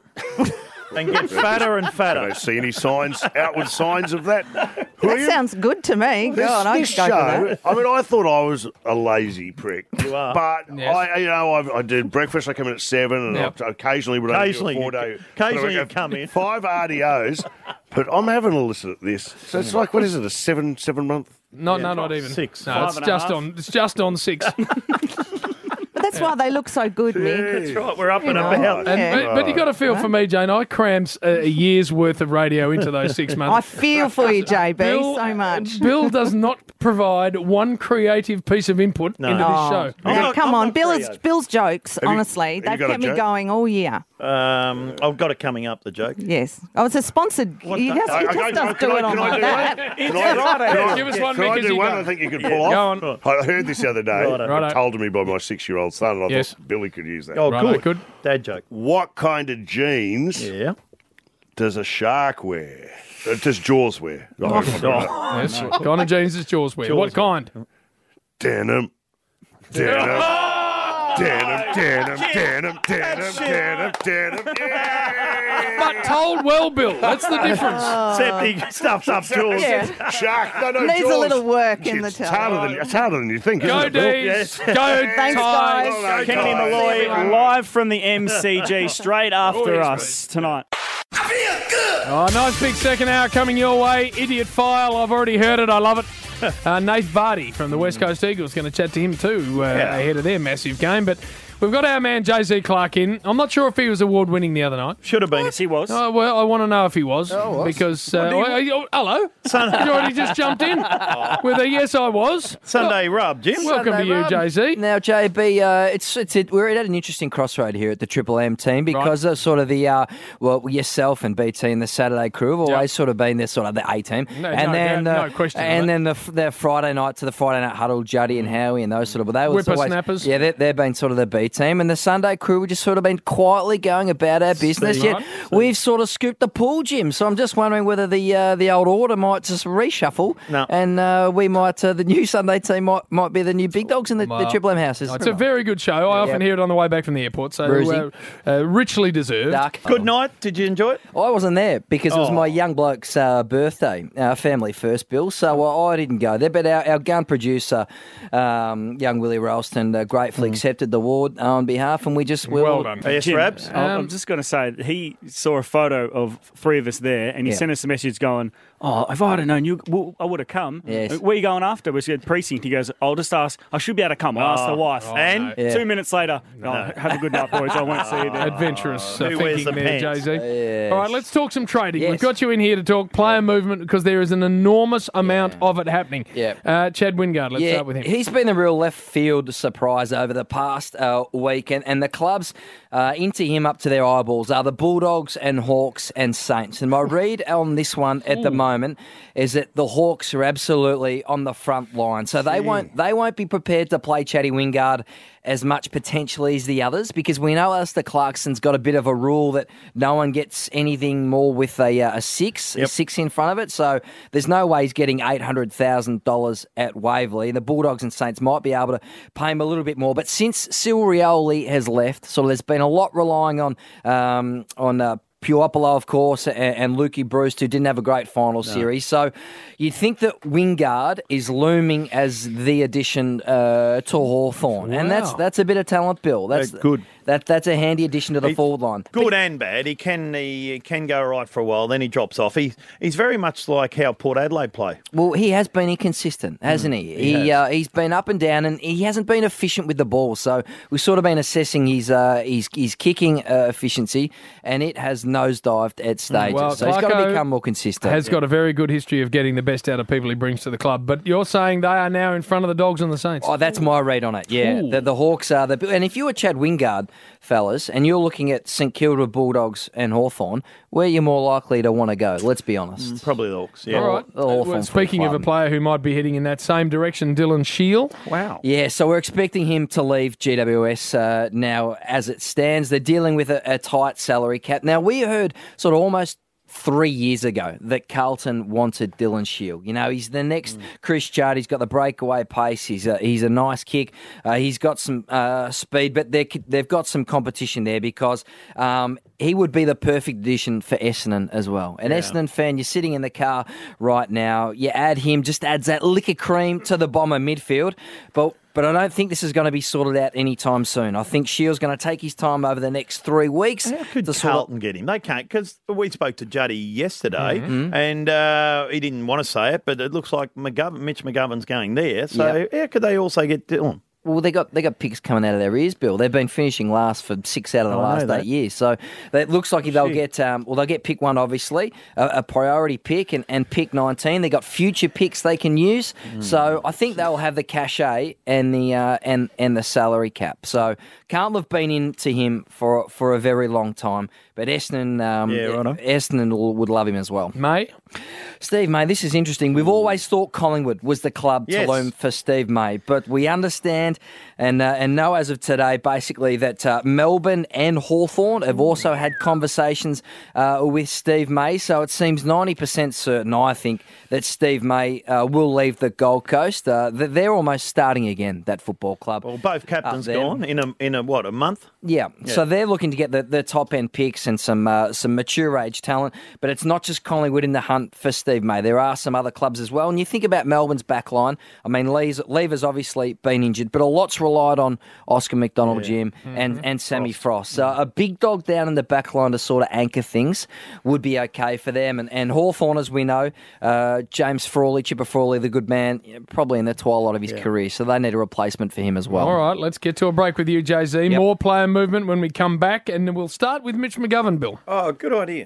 And get fatter and I fatter. don't see any signs, outward signs of that. Who are That you? sounds good to me. This, God, I'd this go for show, that. I mean, I thought I was a lazy prick. You are. But, Yes. I, you know, I, I did breakfast, I come in at seven, and Yep. I occasionally would only Occasionally do a you four-day. c- occasionally but I you come in. Five R D Os, but I'm having a listen at this. So it's like, what is it, a seven, seven month? No, no, not even Six. No, Five it's and a just half. on. It's just on six. But That's why they look so good, Mick. That's right. We're up You and know, about. yeah. And, but, but you got to feel for me, Jane. I crammed a, a year's worth of radio into those six months. I feel for you, J B, Bill- so much. Bill does not provide one creative piece of input into this Oh, show. now, come on, Bill is, Bill's jokes, you- honestly, have you they've got a kept me joke? going all year. Um, I've got it coming up, the joke. Yes. Oh, it's a sponsored. He, has, he just I- I- doesn't can do I- it on can I like do that. one? It's Can I- Friday. can I- Give us one, Can Mick, I as do you one go. I think you could Yeah. pull Go off? I heard this the other day. Righto. Righto. Told to me by my six-year-old son, and I Yes. thought Billy could use that. Oh, Righto, good. good. Dad joke. What kind of jeans Yeah. does a shark wear? Uh, does Jaws wear? Oh, Yes. Connor James' Jaws wear. What kind? Denim. Denim. Denim, denim, denim, denim, denim, denim. But told well, Bill. That's the difference. Except he stuffs up Jaws. Yeah. Shark. No, no, Needs Jaws. a little work in the It's tail. harder than, it's harder than you think, Go, isn't it, Bill? Dees. Yes. Go, Thanks, Ties. guys. Kennedy Malloy live from the M C G straight after yes, us tonight. Oh, nice big second hour coming your way. Idiot File. I've already heard it. I love it. Uh, Nate Vardy from the West Coast Eagles going to chat to him too uh, ahead of their massive game. But we've got our man J Z Clark in. I'm not sure if he was award winning the other night. Should have been. Yes, he was. Oh, well, I want to know if he was. Oh, was. Because, uh, oh, oh, hello. He's already just jumped in with a yes, I was. Sunday rub, Jim. Welcome Sunday to you, run. J Z. Now, J B, uh, it's it's it, we're at an interesting crossroad here at the Triple M team because of sort of the uh, well, yourself and B T and the Saturday crew have always Yep. sort of been the sort of the A team, No, and no then doubt, uh, no question of and that. then the the Friday night to the Friday night huddle, Juddy and Howie and those sort of. But they were always Whippersnappers. yeah, they, they've been sort of the B team, and the Sunday crew we just sort of been quietly going about our business. Steve, Yet right? we've sort of scooped the pool, Jim. So I'm just wondering whether the uh, the old order might just reshuffle, No. and uh, we might uh, the new Sunday team might might be the new big dogs in the, the Well, Triple M houses. It's a very good show. I often Yep. hear it on the way back from the airport, so Bruisey. uh, uh, richly deserved. Dark. Good night. Did you enjoy it? I wasn't there because it was Oh. my young bloke's uh, birthday, our family first, Bill, so uh, I didn't go there. But our, our gun producer, um, young Willie Ralston, uh, gratefully accepted the award on behalf, and we just we Well all- done. Yes, Jim, Rabs. I'm- I'm Um, just going to say that he saw a photo of three of us there, and he Yeah. sent us a message going, "Oh, if I'd have known you, well, I would have come." Yes. Where are you going after? We said precinct. He goes, "I'll just ask. I should be able to come." I asked the wife, Oh, And no. Yeah. two minutes later, "Oh, have a good night, boys. I won't see you there." Adventurous uh, Who wears thinking the there, J pants? Z. Yes. All right, let's talk some trading. Yes. We've got you in here to talk player movement because there is an enormous amount of it happening. Yeah. Uh, Chad Wingard, let's yeah, start with him. he's been a real left field surprise over the past uh, week, and, and the clubs uh, into him up to their eyeballs are the Bulldogs and Hawks and Saints. And my read on this one at the moment is that the Hawks are absolutely on the front line, so they won't they won't be prepared to play Chatty Wingard as much potentially as the others, because we know Alistair Clarkson's got a bit of a rule that no one gets anything more with a, uh, a six, a Yep. six in front of it. So there's no way he's getting eight hundred thousand dollars at Waverley. The Bulldogs and Saints might be able to pay him a little bit more. But since Silrioli has left, so there's been a lot relying on um, on. Uh, Puopolo, of course, and, and Lukey Bruce, who didn't have a great final series. So you'd think that Wingard is looming as the addition uh, to Hawthorn. And that's Wow. that's a bit of talent, Bill. That's Uh, good. That, that's a handy addition to the He- forward line. Good and bad. He can he can go right for a while, then he drops off. He he's very much like how Port Adelaide play. Well, he has been inconsistent, hasn't he? he He, has. uh, he's been up and down, and he hasn't been efficient with the ball. So we've sort of been assessing his uh, his, his kicking uh, efficiency, and it has nosedived at stages. Well, so he's got to Clarko become more consistent. Has got a very good history of getting the best out of people he brings to the club. But you're saying they are now in front of the Dogs and the Saints. Oh, that's my read on it. Yeah, Ooh. the, the Hawks are the. And if you were Chad Wingard, fellas, and you're looking at St Kilda Bulldogs and Hawthorn, where you're more likely to want to go? Let's be honest. Probably the Hawks. Yeah. All right. The Hawthorn Well, for speaking the of a club. player who might be heading in that same direction, Dylan Shield. Wow. Yeah, so we're expecting him to leave G W S uh, now as it stands. They're dealing with a, a tight salary cap. Now, we heard sort of almost three years ago that Carlton wanted Dylan Shield. You know, he's the next Mm. Chris Judd. He's got the breakaway pace. He's a, he's a nice kick. Uh, he's got some uh, speed, but they're, they've got some competition there because um, he would be the perfect addition for Essendon as well. An Yeah. Essendon fan, you're sitting in the car right now, you add him, just adds that lick of cream to the Bomber midfield. But But I don't think this is going to be sorted out anytime soon. I think Shield's going to take his time over the next three weeks. How could to sort Carlton get him? They can't, because we spoke to Juddy yesterday, Mhm. and uh, he didn't want to say it, but it looks like McGovern, Mitch McGovern's going there. So Yep. how could they also get Dylan? Well, they got they got picks coming out of their ears, Bill. They've been finishing last for six out of the I know last that. eight years. So it looks like they'll Shit. get um, well, they'll get pick one, obviously, a, a priority pick, and, and pick nineteen. They got future picks they can use. Mm. So I think they'll have the cachet and the uh, and and the salary cap. So Carlton have been into him for for a very long time, but Essendon, um, Yeah, righto. Essendon will- would love him as well. Mate, Steve May, this is interesting. We've always thought Collingwood was the club Yes. to loom for Steve May, but we understand and uh, and know as of today, basically, that uh, Melbourne and Hawthorn have also had conversations uh, with Steve May. So it seems ninety percent certain, I think, that Steve May uh, will leave the Gold Coast. Uh, th- they're almost starting again, that football club. Well, both captains Up there. gone in a in a what a month. Yeah. Yeah. So they're looking to get the, the top end picks and some uh, some mature age talent, but it's not just Collingwood in the hunt for Steve May. There are some other clubs as well. And you think about Melbourne's back line. I mean, Lee's, Lever's obviously been injured, but a lot's relied on Oscar McDonald, Jim, and, and Sammy Frost. So a big dog down in the back line to sort of anchor things would be okay for them. And, and Hawthorn, as we know, uh, James Frawley, Chipper Frawley, the good man, you know, probably in the twilight of his career. So they need a replacement for him as well. all right, let's get to a break with you, Jay Z. Yep. More player movement when we come back, and we'll start with Mitch McGovern, Bill. Oh, good idea.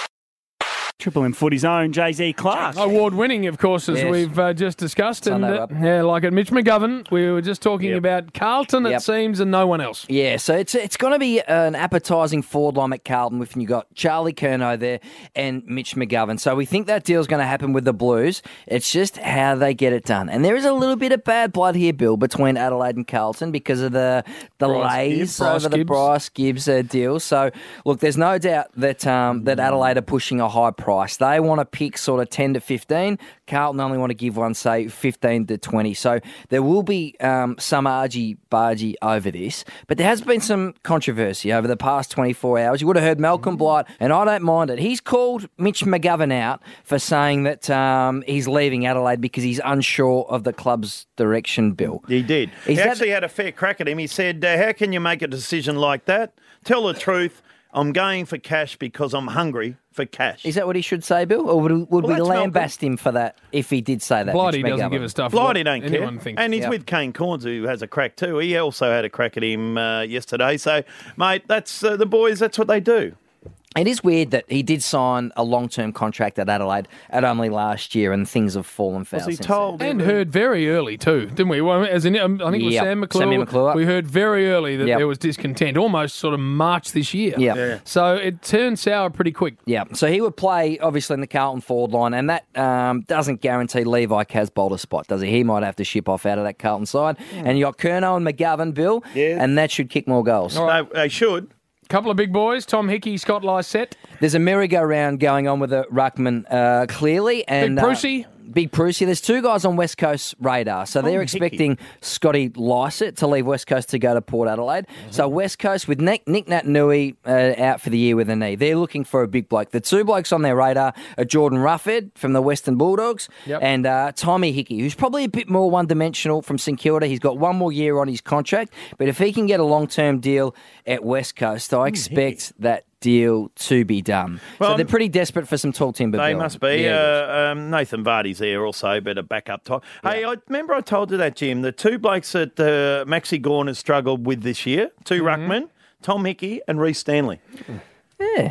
Triple M Footy's own Jay Z Clark. Award-winning, of course, as Yes. we've uh, just discussed. And Sunday, uh, Rob. yeah, like at Mitch McGovern, we were just talking Yep. about Carlton, it Yep. seems, and no one else. Yeah, so it's it's going to be an appetising forward line at Carlton with you got Charlie Curnow there and Mitch McGovern. So we think that deal's going to happen with the Blues. It's just how they get it done. And there is a little bit of bad blood here, Bill, between Adelaide and Carlton because of the delays Gibbs. Bryce over the Gibbs. Bryce Gibbs uh, deal. So look, there's no doubt that um, that Adelaide are pushing a high price. They want to pick sort of ten to fifteen. Carlton only want to give one, say, fifteen to twenty. So there will be um, some argy-bargy over this. But there has been some controversy over the past twenty-four hours. You would have heard Malcolm Blight, and I don't mind it. He's called Mitch McGovern out for saying that um, he's leaving Adelaide because he's unsure of the club's direction, Bill. He did. Is he that- actually had a fair crack at him. He said, uh, how can you make a decision like that? Tell the truth. I'm going for cash because I'm hungry for cash. Is that what he should say, Bill? Or would, would Well, we that's lambast him for that if he did say that? Blighty Mitch doesn't McGovern? give a stuff. Blighty what don't care. anyone thinks. And he's Yep. with Kane Corns, who has a crack too. He also had a crack at him uh, yesterday. So, mate, that's uh, the boys, that's what they do. It is weird that he did sign a long-term contract at Adelaide at only last year, and things have fallen foul. Was he since told? And heard very early too, didn't we? Well, as in, um, I think it was Yep. Sam McClure. Sammy McClure. We heard very early that Yep. there was discontent, almost sort of March this year. Yep. Yeah. So it turned sour pretty quick. then. Yeah, so he would play obviously in the Carlton forward line, and that um, doesn't guarantee Levi Casbolt a spot, does he? He might have to ship off out of that Carlton side. And you got Curnow and McGovern, Bill, Yeah. and that should kick more goals. No, they should. Couple of big boys, Tom Hickey, Scott Lysette. There's a merry-go-round going on with the ruckman, uh, clearly. And, Big Prusy. Uh, Big Prusy. There's two guys on West Coast radar. So they're expecting Scotty Lysett to leave West Coast to go to Port Adelaide. So West Coast with Nick, Nick Naitanui uh, out for the year with a knee. They're looking for a big bloke. The two blokes on their radar are Jordan Ruffhead from the Western Bulldogs Yep. and uh, Tommy Hickey, who's probably a bit more one-dimensional from St Kilda. He's got one more year on his contract. But if he can get a long-term deal at West Coast, I expect that deal to be done. Well, so they're pretty desperate for some tall timber. They Bill. must be. Yeah, uh, um, Nathan Vardy's there also, but a backup top. Hey, I remember I told you that, Jim. The two blokes that uh, Maxi Gawn has struggled with this year, 2 ruckmen, Tom Hickey and Reece Stanley. Yeah.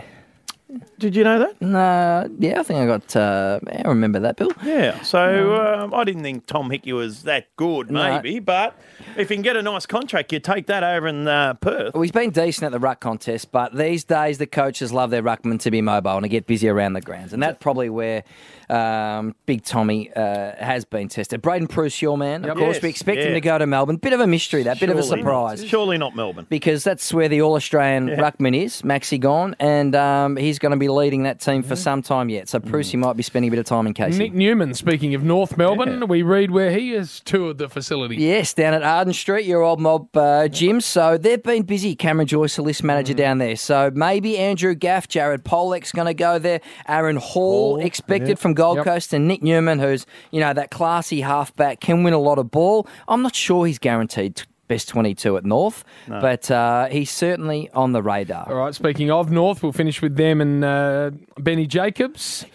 Did you know that? No, yeah, I think I got. Uh, I remember that, Bill. Yeah. So um, I didn't think Tom Hickey was that good, No. maybe, but if you can get a nice contract, you take that over in uh, Perth. Well, he's been decent at the ruck contest, but these days the coaches love their ruckmen to be mobile and to get busy around the grounds, and that's probably where um, Big Tommy uh, has been tested. Braden Pruce, your man, of Yep. course. Yes, we expect him yeah. to go to Melbourne. Bit of a mystery, that bit of a Surely surprise. not. Surely not Melbourne. Because that's where the All-Australian Yeah. ruckman is, Maxi Gawn, and um, he's going to be leading that team for some time yet. So Mm. Prusy might be spending a bit of time in Casey. Nick Newman, speaking of North Melbourne, we read where he has toured the facility. Yes, down at Arden Street, your old mob uh, gym. So they've been busy. Cameron Joyce, the list manager down there. So maybe Andrew Gaff, Jared Pollock's going to go there. Aaron Hall, Hall, expected yeah. from Gold Yep. Coast. And Nick Newman, who's, you know, that classy halfback, can win a lot of ball. I'm not sure he's guaranteed t- best twenty-two at North, No. but uh, he's certainly on the radar. All right, speaking of North, we'll finish with them and uh, Benny Jacobs. Yep.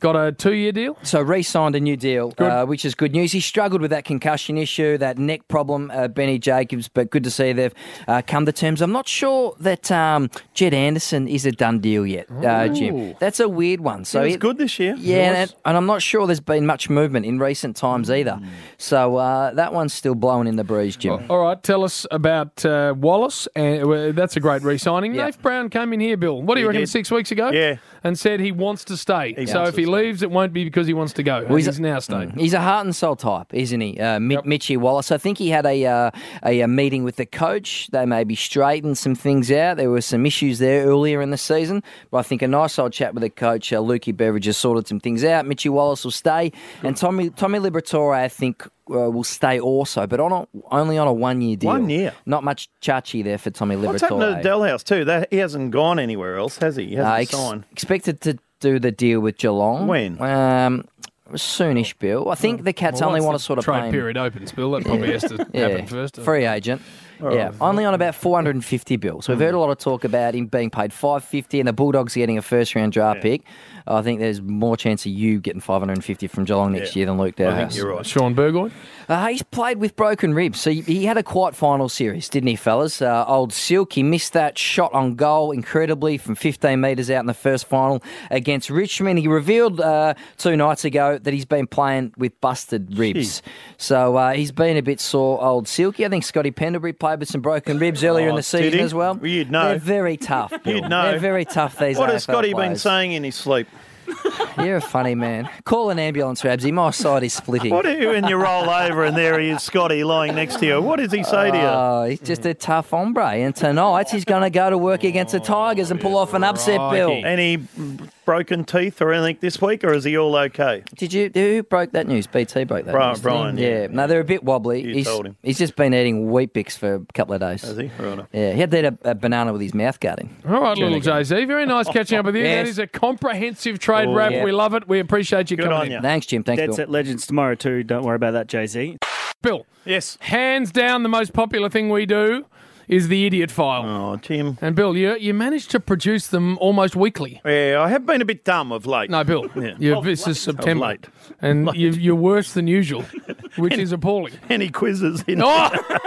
got a two-year deal? So re-signed a new deal, uh, which is good news. He struggled with that concussion issue, that neck problem, uh, Benny Jacobs, but good to see they've uh, come to terms. I'm not sure that um, Jed Anderson is a done deal yet, uh, Jim. That's a weird one. So he was it- good this year. Yeah, and, and I'm not sure there's been much movement in recent times either. So uh, that one's still blowing in the breeze, Jim. All right, tell us about uh, Wallace. And uh, that's a great re-signing. Yeah. Nath Brown came in here, Bill. What do you He reckon? did. Six weeks ago, Yeah. and said he wants to stay. He so wants if to he stay. leaves, it won't be because he wants to go. Well, he's, he's a- now staying. He's a heart and soul type, isn't he? Uh, Mi- Mitchie Wallace. I think he had a, uh, a a meeting with the coach. They maybe straightened some things out. There were some issues there earlier in the season, but I think a nice old chat with the coach, uh, Lukey Beveridge, has sorted some things out. Mitchie Wallace will stay, and Tommy Tommy Liberatore, I think, uh, will stay also, but on a, only on a one-year deal. One year? Not much chachi there for Tommy Liberatore. What's happened to Delhouse too? That he hasn't gone anywhere else, has he? He hasn't Uh, ex- signed. expected to do the deal with Geelong. When? Um, soonish, Bill. I think the Cats Well, only once want the to sort of trade pay him. period opens, Bill. That probably has to Yeah, happen first. free agent. All yeah, right. only on about four hundred fifty bills. So we've heard a lot of talk about him being paid five fifty, and the Bulldogs getting a first round draft pick. I think there's more chance of you getting five hundred fifty from Geelong next year than Luke I Dowhouse. think you're right. Sean Burgoyne? Uh, he's played with broken ribs. So he, he had a quiet final series, didn't he, fellas? Uh, old Silk, he missed that shot on goal incredibly from fifteen metres out in the first final against Richmond. He revealed uh, two nights ago that he's been playing with busted ribs. So uh, he's been a bit sore, old Silky. I think Scotty Pendlebury played with some broken ribs earlier in Oh, the did season he? as well. Well, you'd know. They're very tough, Bill. You'd know. They're very tough, these What A F L has Scotty been players. saying in his sleep? You're a funny man. Call an ambulance, Rabsy. My side is splitting. What do you when you roll over and there he is, Scotty, lying next to you? What does he say to you? Oh, he's just a tough hombre. And tonight he's going to go to work against the Tigers and pull off an upset, Bill. Any broken teeth or anything this week, or is he all okay? Did you? Who broke that news? B T broke that Brian- news. didn't he? Brian, yeah. yeah. No, they're a bit wobbly. You he's, told him. he's just been eating Wheat Bix for a couple of days. Has he? Right. Yeah, he had to eat a, a banana with his mouth guard in. All right, little Jay Z. Very nice catching up with you. Yes. That is a comprehensive trade Oh, wrap. yeah. We love it. We appreciate you Good coming on in. you. Thanks, Jim. Thanks, Dead Bill. Set Legends tomorrow too. Don't worry about that, Jay Z. Bill, Yes. hands down the most popular thing we do is the Idiot File. Oh, Tim. And Bill, you you managed to produce them almost weekly. Yeah, I have been a bit dumb of late. No, Bill, Yeah. you Of this late. is September, Of late. and Late. you, you're worse than usual, which is appalling. Any quizzes in Oh!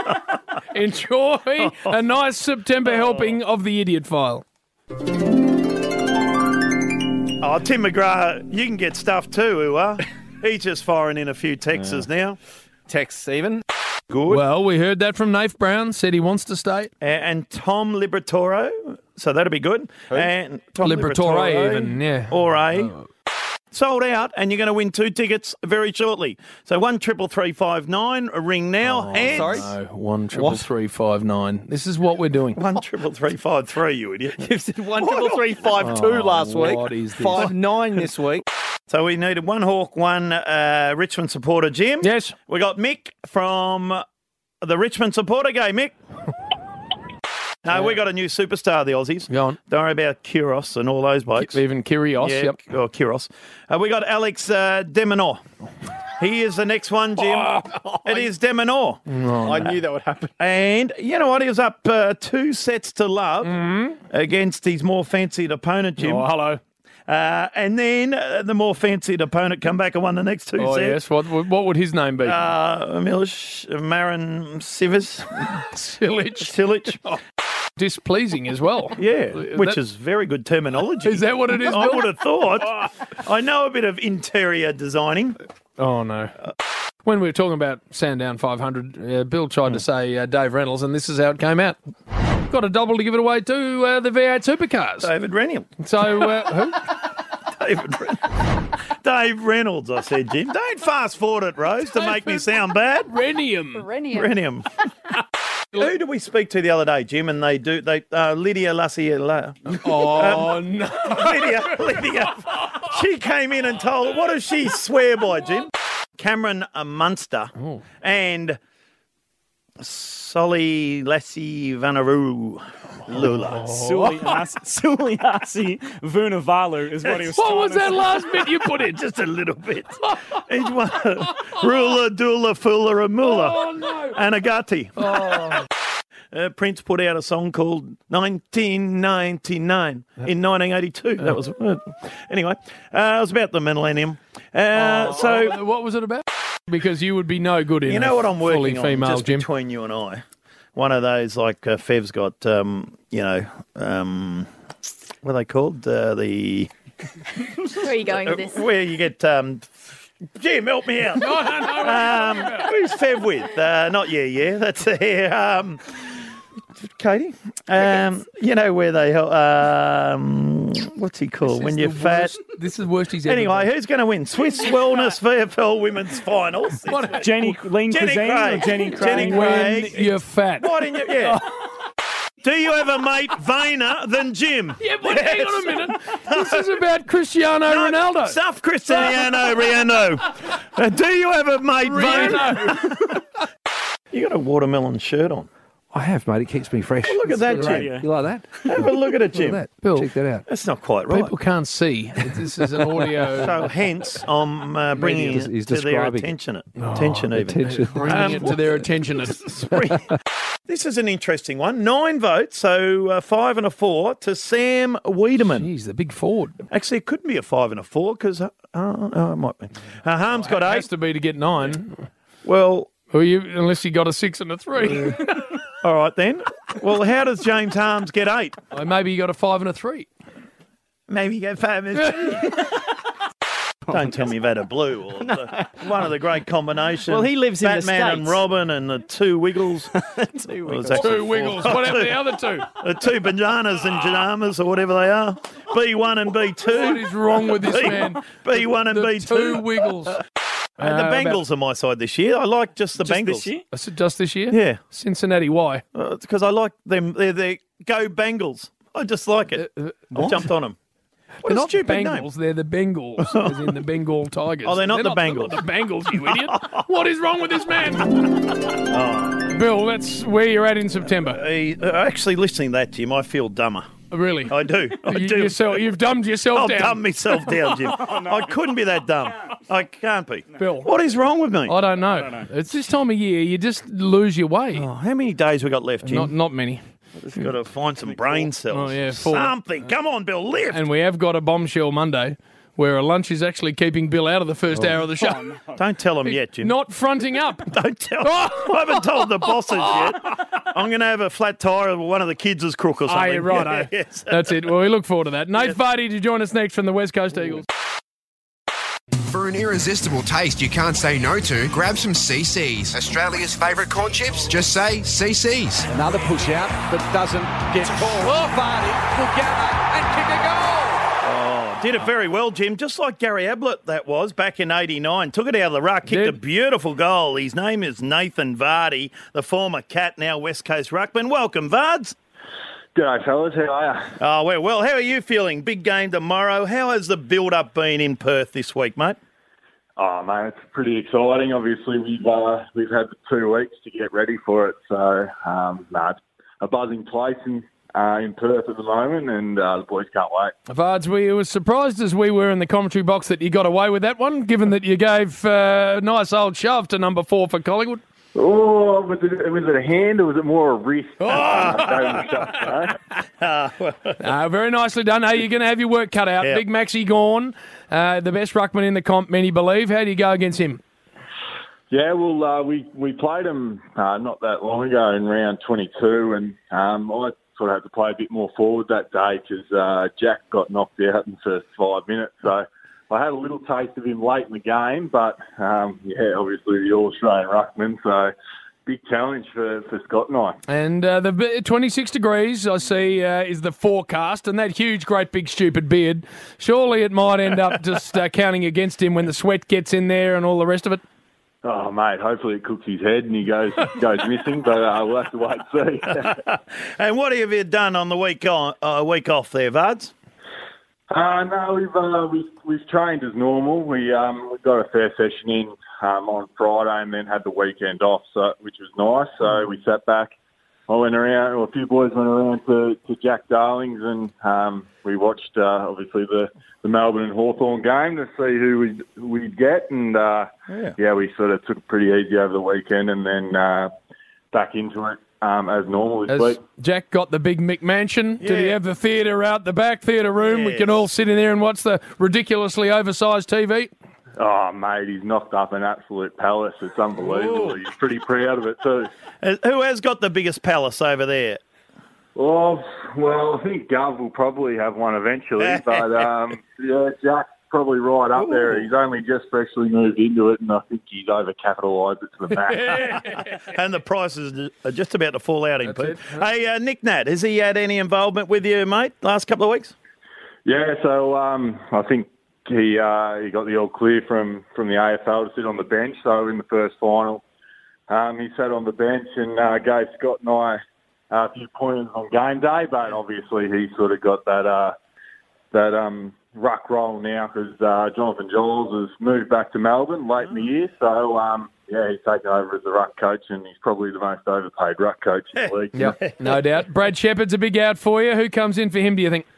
Enjoy a nice September helping of the Idiot File. Oh, Tim McGrath, you can get stuff too, who are? He's just firing in a few texts now. Texts even. Good. Well, we heard that from Nath Brown, said he wants to stay. A- and Tom Liberatore, so that'll be good. And Tom Liberatore even, yeah. Or a sold out, and you're going to win two tickets very shortly. So one triple three five nine, a ring now. and sorry? No, one triple three five nine. This is what we're doing. one triple three five three. You idiot. You've said one triple three five two last week. What is this? Five nine this week. So we needed one Hawk, one uh, Richmond supporter, Jim. Yes. We got Mick from the Richmond supporter game, Mick. No, we got a new superstar, the Aussies. Go on. Don't worry about Kyrgios and all those blokes. Even Kyrgios, Yeah, yep. or Kyrgios. Uh, we got Alex uh, Demonor. He is the next one, Jim. It is Demonor. I knew that would happen. And you know what? He was up uh, two sets to love Mm-hmm. against his more fancied opponent, Jim. Oh, hello. Uh, and then uh, the more fancied opponent come back and won the next two Oh, sets. yes. What what would his name be? Uh, Milish, Marin Sivas, Silic. Silic. Displeasing as well. Yeah, which That- is very good terminology. Is that what it is, I Bill? would have thought. I know a bit of interior designing. Oh, no. When we were talking about Sandown five hundred, uh, Bill tried Hmm. to say uh, Dave Reynolds, and this is how it came out. Got a double to give it away to uh, the V eight Supercars. David Reynolds. So, uh, who? David Reynolds. Dave Reynolds, I said, Jim. Don't fast forward it, Rose, to make me sound bad. Renium. Renium. Who did we speak to the other day, Jim? And they do, they, uh, Lydia Lassiela. Oh, no. Lydia, Lydia. She came in and told, what does she swear by, Jim? Cameron uh, Munster Oh. and Solly Lassie Vanaru Lula. Suliasi Vunavalu is what he was What trying was to that say. last bit you put in? Just a little bit. Each one. Rula, Dula, Fula, and Mula. Oh, no. Anagati. Oh. uh, Prince put out a song called nineteen ninety-nine in nineteen eighty-two. That was uh, anyway. Uh, it was about the millennium. Uh, Oh, so, oh, what was it about? Because you would be no good in you know a what I'm fully working female on, just gym. between you and I. One of those like uh, Fev's got, um, you know, um, what are they called? Uh, the Where are you going with this? where you get. Um, Jim, help me out. No, no, no. Um, who's Fev with? Uh, not yeah, yeah. That's uh, um, Katie. Um, you know where they um, what's he called when you're fat? Worst, this is the worst he's ever Anyway, done. who's going to win? Swiss Wellness V F L Women's Finals. What- Jenny Lynn Jenny Kazan or Craig. Jenny Craig? Jenny When Craig. you're fat. Why didn't you? Yeah. Do you have a mate vainer than Jim? Yeah, but hang on a minute. This is about Cristiano Ronaldo. Stuff Cristiano Ronaldo. Uh, do you have a mate vainer? You got a watermelon shirt on. I have, mate. It keeps me fresh. Look at that, Jim. You like that? Have a look at it, Jim. Look at that. Bill, Check that out. That's not quite right. People can't see. This is an audio. So hence, I'm uh, bringing He's- it he's to their describing it. attention. Attention, even. attention. Bringing Um, it to their attention. Spring. This is an interesting one. Nine votes, so uh, five and a four to Sam Wiedemann. He's the big forward. Actually, it could be a five and a four because uh, oh, it might be. Uh, Harm's got It eight. has to be to get nine. Well, Or you, unless you got a six and a three. all right then. Well, how does James Harms get eight? Or maybe you got a five and a three. Maybe you go five and Don't tell me you've had a blue or the, one of the great combinations. Well, he lives in the Batman and States. Robin and the two Wiggles. Two Well, it's Wiggles. actually Two four. Wiggles. What happened to the other two? The two bananas and janamas or whatever they are. B one and B two. What is wrong with this B, man? B one and The B two. two Wiggles. Uh, the Uh, Bengals are my side this year. I like just the Just Bengals. this year? Is it just this year? Yeah. Cincinnati, why? Uh, because I like them. They're the go Bengals. I just like it. Uh, I jumped on them. What They're a not stupid Bengals, name. they're the Bengals, as in the Bengal Tigers. Oh, they're not the not Bengals. The Bengals, you idiot. What is wrong with this man? Oh. Bill, that's where you're at in September. Uh, actually, listening to that, Jim, I feel dumber. Really? I do. I You, do. yourself, you've dumbed yourself I've down. dumbed myself down, Jim. I couldn't be that dumb. I can't be. Bill. What is wrong with me? I don't know. It's this time of year, you just lose your way. Oh, how many days we got left, Jim? Not not many. Just got to find some brain cells. Oh, yeah, four. Something. Come on, Bill, lift. And we have got a bombshell Monday where a lunch is actually keeping Bill out of the first hour of the show. Don't tell him yet, Jim. Not fronting up. Don't tell. I haven't told the bosses yet. I'm going to have a flat tire with one of the kids' is crook or something. Ah, yeah, right, eh? Yes. That's it. Well, we look forward to that. Nate Vardy to join us next from the West Coast Eagles. For an irresistible taste you can't say no to, grab some C C's. Australia's favourite corn chips? Just say C C's. Another push out, but doesn't get called. Oh, Vardy will gather and kick a goal. Oh, did it very well, Jim. Just like Gary Ablett, that was, back in eighty-nine. Took it out of the ruck, kicked Did. a beautiful goal. His name is Nathan Vardy, the former Cat, now West Coast Ruckman. Welcome, Vards. G'day, fellas. How are you? Oh, well, well, how are you feeling? Big game tomorrow. How has the build-up been in Perth this week, mate? Oh, mate, it's pretty exciting. Obviously, we've uh, we've had two weeks to get ready for it. So, um, no, it's a buzzing place in uh, in Perth at the moment, and uh, the boys can't wait. Vards, we were as surprised as we were in the commentary box that you got away with that one, given that you gave uh, a nice old shove to number four for Collingwood. Oh, was it, was it a hand or was it more a wrist? Oh! Uh, Uh, very nicely done. Hey, you're going to have your work cut out. Yeah. Big Maxi Gawn, uh, the best ruckman in the comp, many believe. How do you go against him? Yeah, well, uh, we we played him uh, not that long ago in round twenty-two, and um, I sort of had to play a bit more forward that day because uh, Jack got knocked out in the first five minutes. So I had a little taste of him late in the game, but um, yeah, obviously the All-Australian ruckman, so big challenge for, for Scott and I. And uh, the b- twenty-six degrees, I see, uh, is the forecast, and that huge, great, big, stupid beard. Surely it might end up just uh, counting against him when the sweat gets in there and all the rest of it. Oh, mate, hopefully it cooks his head and he goes goes missing, but uh, we'll have to wait and see. And what have you done on the week on, uh, week off there, Vards? Uh, no, we've, uh, we've we've trained as normal. We um we got a fair session in um, on Friday and then had the weekend off, so which was nice. So we sat back. I went around, or a few boys went around to, to Jack Darling's, and um, we watched uh, obviously the, the Melbourne and Hawthorn game to see who we'd, we'd get, and uh, Yeah. yeah, we sort of took it pretty easy over the weekend, and then uh, back into it um, as normal this Has week. Jack got the big McMansion? Did he Yeah. have the theatre out the back, theatre room? We Yes. can all sit in there and watch the ridiculously oversized T V? Oh, mate, he's knocked up an absolute palace. It's unbelievable. Ooh. He's pretty proud of it too. Uh, Who has got the biggest palace over there? Oh, well, I think Gov will probably have one eventually, but um, yeah, Jack's probably right up there. He's only just freshly moved into it, and I think he's overcapitalised it to the max. And the prices are just about to fall out in Perth. Hey, uh, Nick Nat, has he had any involvement with you, mate, last couple of weeks? Yeah, so um, I think he uh, he got the all clear from, from the A F L to sit on the bench. So in the first final, um, he sat on the bench and uh, gave Scott and I a few pointers on game day. But obviously, he sort of got that uh, that um, ruck role now because uh, Jonathan Giles has moved back to Melbourne late in the year. So um, yeah, he's taken over as the ruck coach, and he's probably the most overpaid ruck coach in the league. Yep, no doubt. Brad Shepherd's a big out for you. Who comes in for him, do you think?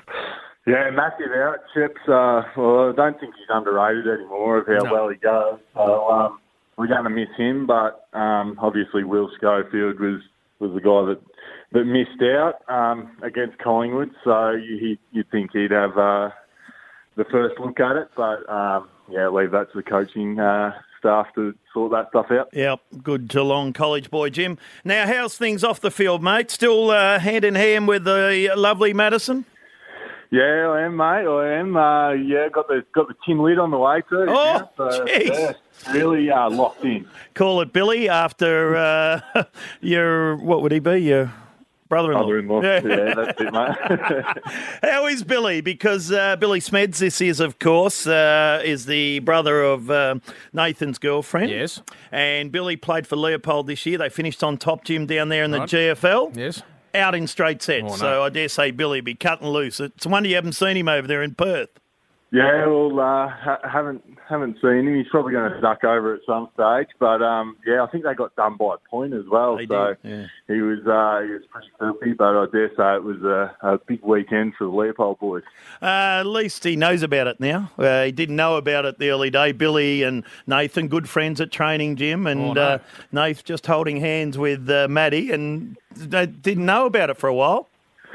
Yeah, massive out. Chips, uh, well, I don't think he's underrated anymore of how No. well he goes. So um, we're going to miss him, but um, obviously Will Schofield was, was the guy that, that missed out um, against Collingwood. So you, you'd think he'd have uh, the first look at it, but um, yeah, leave that to the coaching uh, staff to sort that stuff out. Yep, good Geelong College boy, Jim. Now, how's things off the field, mate? Still uh, hand in hand with the lovely Madison? Yeah, I am, mate. I am. Uh, yeah, got the got the tin lid on the way too. Oh, now, so, jeez. yeah, really uh, locked in. Call it Billy after uh, your, what would he be, your brother-in-law? Brother-in-law. Yeah, that's it, mate. How is Billy? Because uh, Billy Smeds, this is, of course, uh, is the brother of uh, Nathan's girlfriend. Yes. And Billy played for Leopold this year. They finished on top, Jim, down there in the Right. G F L. Yes. Out in straight sets. Oh, no. So I dare say Billy be cutting loose. It's a wonder you haven't seen him over there in Perth. Yeah, well, uh, ha- haven't haven't seen him. He's probably going to duck over at some stage, but um, yeah, I think they got done by a point as well. They so did, yeah. he was uh, he was pretty filthy, but I dare say it was a, a big weekend for the Leopold boys. Uh, at least he knows about it now. Uh, he didn't know about it the early day. Billy and Nathan, good friends at training gym, and Oh, no. uh, Nath just holding hands with uh, Maddie, and they didn't know about it for a while.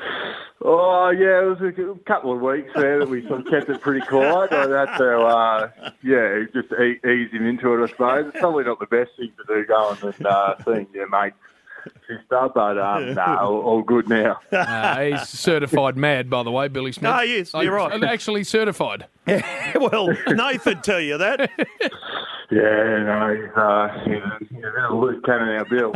Oh yeah, it was a couple of weeks there that we sort of kept it pretty quiet. I had to, uh, yeah, just e- ease him into it, I suppose. It's probably not the best thing to do going and uh, seeing your mate's sister, but um, nah, all, all good now. Uh, he's certified mad, by the way, Billy Smith. No, he is. You're right. Actually certified. Well, Nathan tell you that. Yeah, no, he's, uh, he's, he's a loose cannon our bill.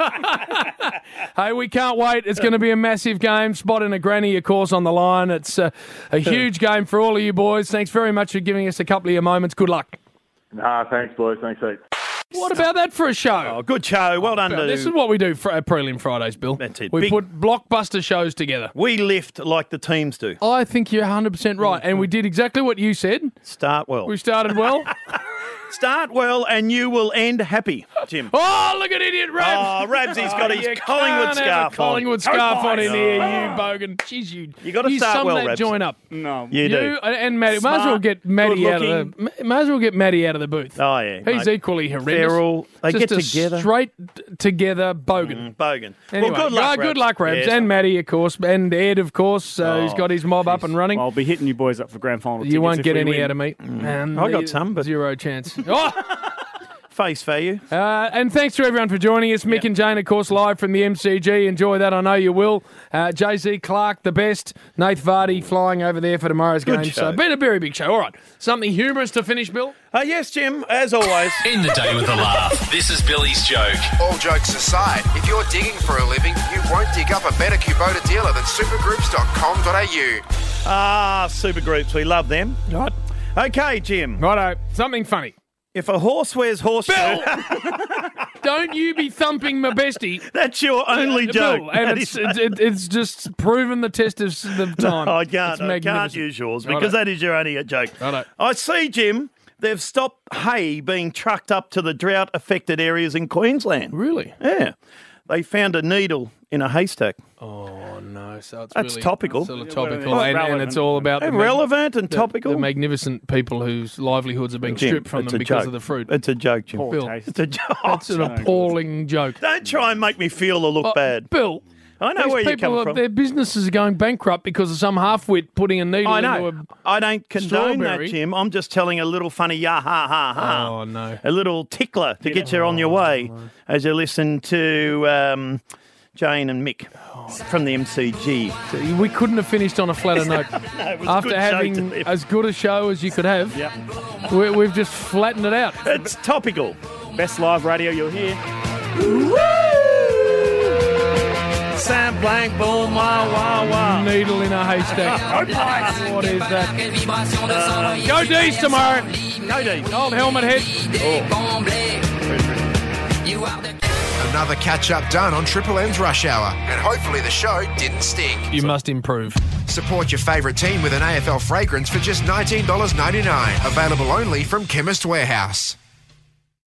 Hey, we can't wait. It's going to be a massive game. Spot and a granny, of course, on the line. It's uh, a huge game for all of you boys. Thanks very much for giving us a couple of your moments. Good luck. Nah, thanks, boys. Thanks, heaps. What about that for a show? Oh, good show. Well done to... This is what we do for at Prelim Fridays, Bill. That's it. We Big- put blockbuster shows together. We lift like the teams do. I think you're one hundred percent right. And we did exactly what you said. Start well. We started well. Start well and you will end happy, Jim. Oh, look at idiot Rabs. Oh, Rabsy's got his you Collingwood can't have scarf a Collingwood on. scarf Go on in boys. here, Oh. you bogan. Jeez, you. You gotta you start sum well, that Rabs. joint up. No. You do. You and Maddie. Might as well Smart, get Maddie out of good-looking. the. Might as well get Maddie out of the booth. Oh, yeah. He's mate. equally horrendous. They're all... They Just get a together. straight together bogan. Mm, Bogan. Anyway, well, good luck, uh, good luck, Rabs. Yes. And Maddie, of course, and Ed, of course, uh, who's Oh, got his mob up and running. I'll be hitting you boys up for grand final. You won't tickets get if we any win. out of me. Um, I got the- some, but- zero chance. Oh! Face value. Uh, and thanks to everyone for joining us. Mick and Jane, of course, live from the M C G. Enjoy that, I know you will. Uh, J Z Clark, the best. Nath Vardy flying over there for tomorrow's Good game. show. So, been a very big show. All right. Something humorous to finish, Bill? Uh, yes, Jim, as always. In the day with a laugh. This is Billy's joke. All jokes aside, if you're digging for a living, you won't dig up a better Kubota dealer than supergroups dot com dot a u. Ah, super groups. We love them. Right. Okay, Jim. Righto. Something funny. If a horse wears horseshoe... Don't you be thumping my bestie. That's your only Uh, joke. Bill, and That it's, is- it, it, it's just proven the test of the time. No, I can't. It's I can't magnificent. use yours Righto. because that is your only a joke. Righto. I see, Jim, they've stopped hay being trucked up to the drought-affected areas in Queensland. Really? Yeah. They found a needle in a haystack. Oh, no. So it's That's really topical. Sort of Yeah, topical, well, and, and it's all about the mag- relevant and the- topical. The magnificent people whose livelihoods are being Jim, stripped from it's them a because joke. of the fruit. It's a joke, Jim. Bill, It's a joke. That's an appalling joke. Don't try and make me feel or look bad. Bill, I know these where you're people coming are- from. Their businesses are going bankrupt because of some half-wit putting a needle I know. into a I don't condone strawberry. that, Jim. I'm just telling a little funny ya ha ha ha. Oh, no. A little tickler to get you on your way as you listen to um, Jane and Mick from the M C G. We couldn't have finished on a flatter note. No, it was a After good show having today. as good a show as you could have, we, we've just flattened it out. It's topical. Best live radio you'll hear. Sam blank boom wah wah wah. Needle in a haystack. What is that? Uh, go D's tomorrow. Go D's. Old helmet head. Another catch-up done on Triple M's Rush Hour. And hopefully the show didn't stink. You must improve. Support your favourite team with an A F L fragrance for just nineteen dollars ninety-nine. Available only from Chemist Warehouse.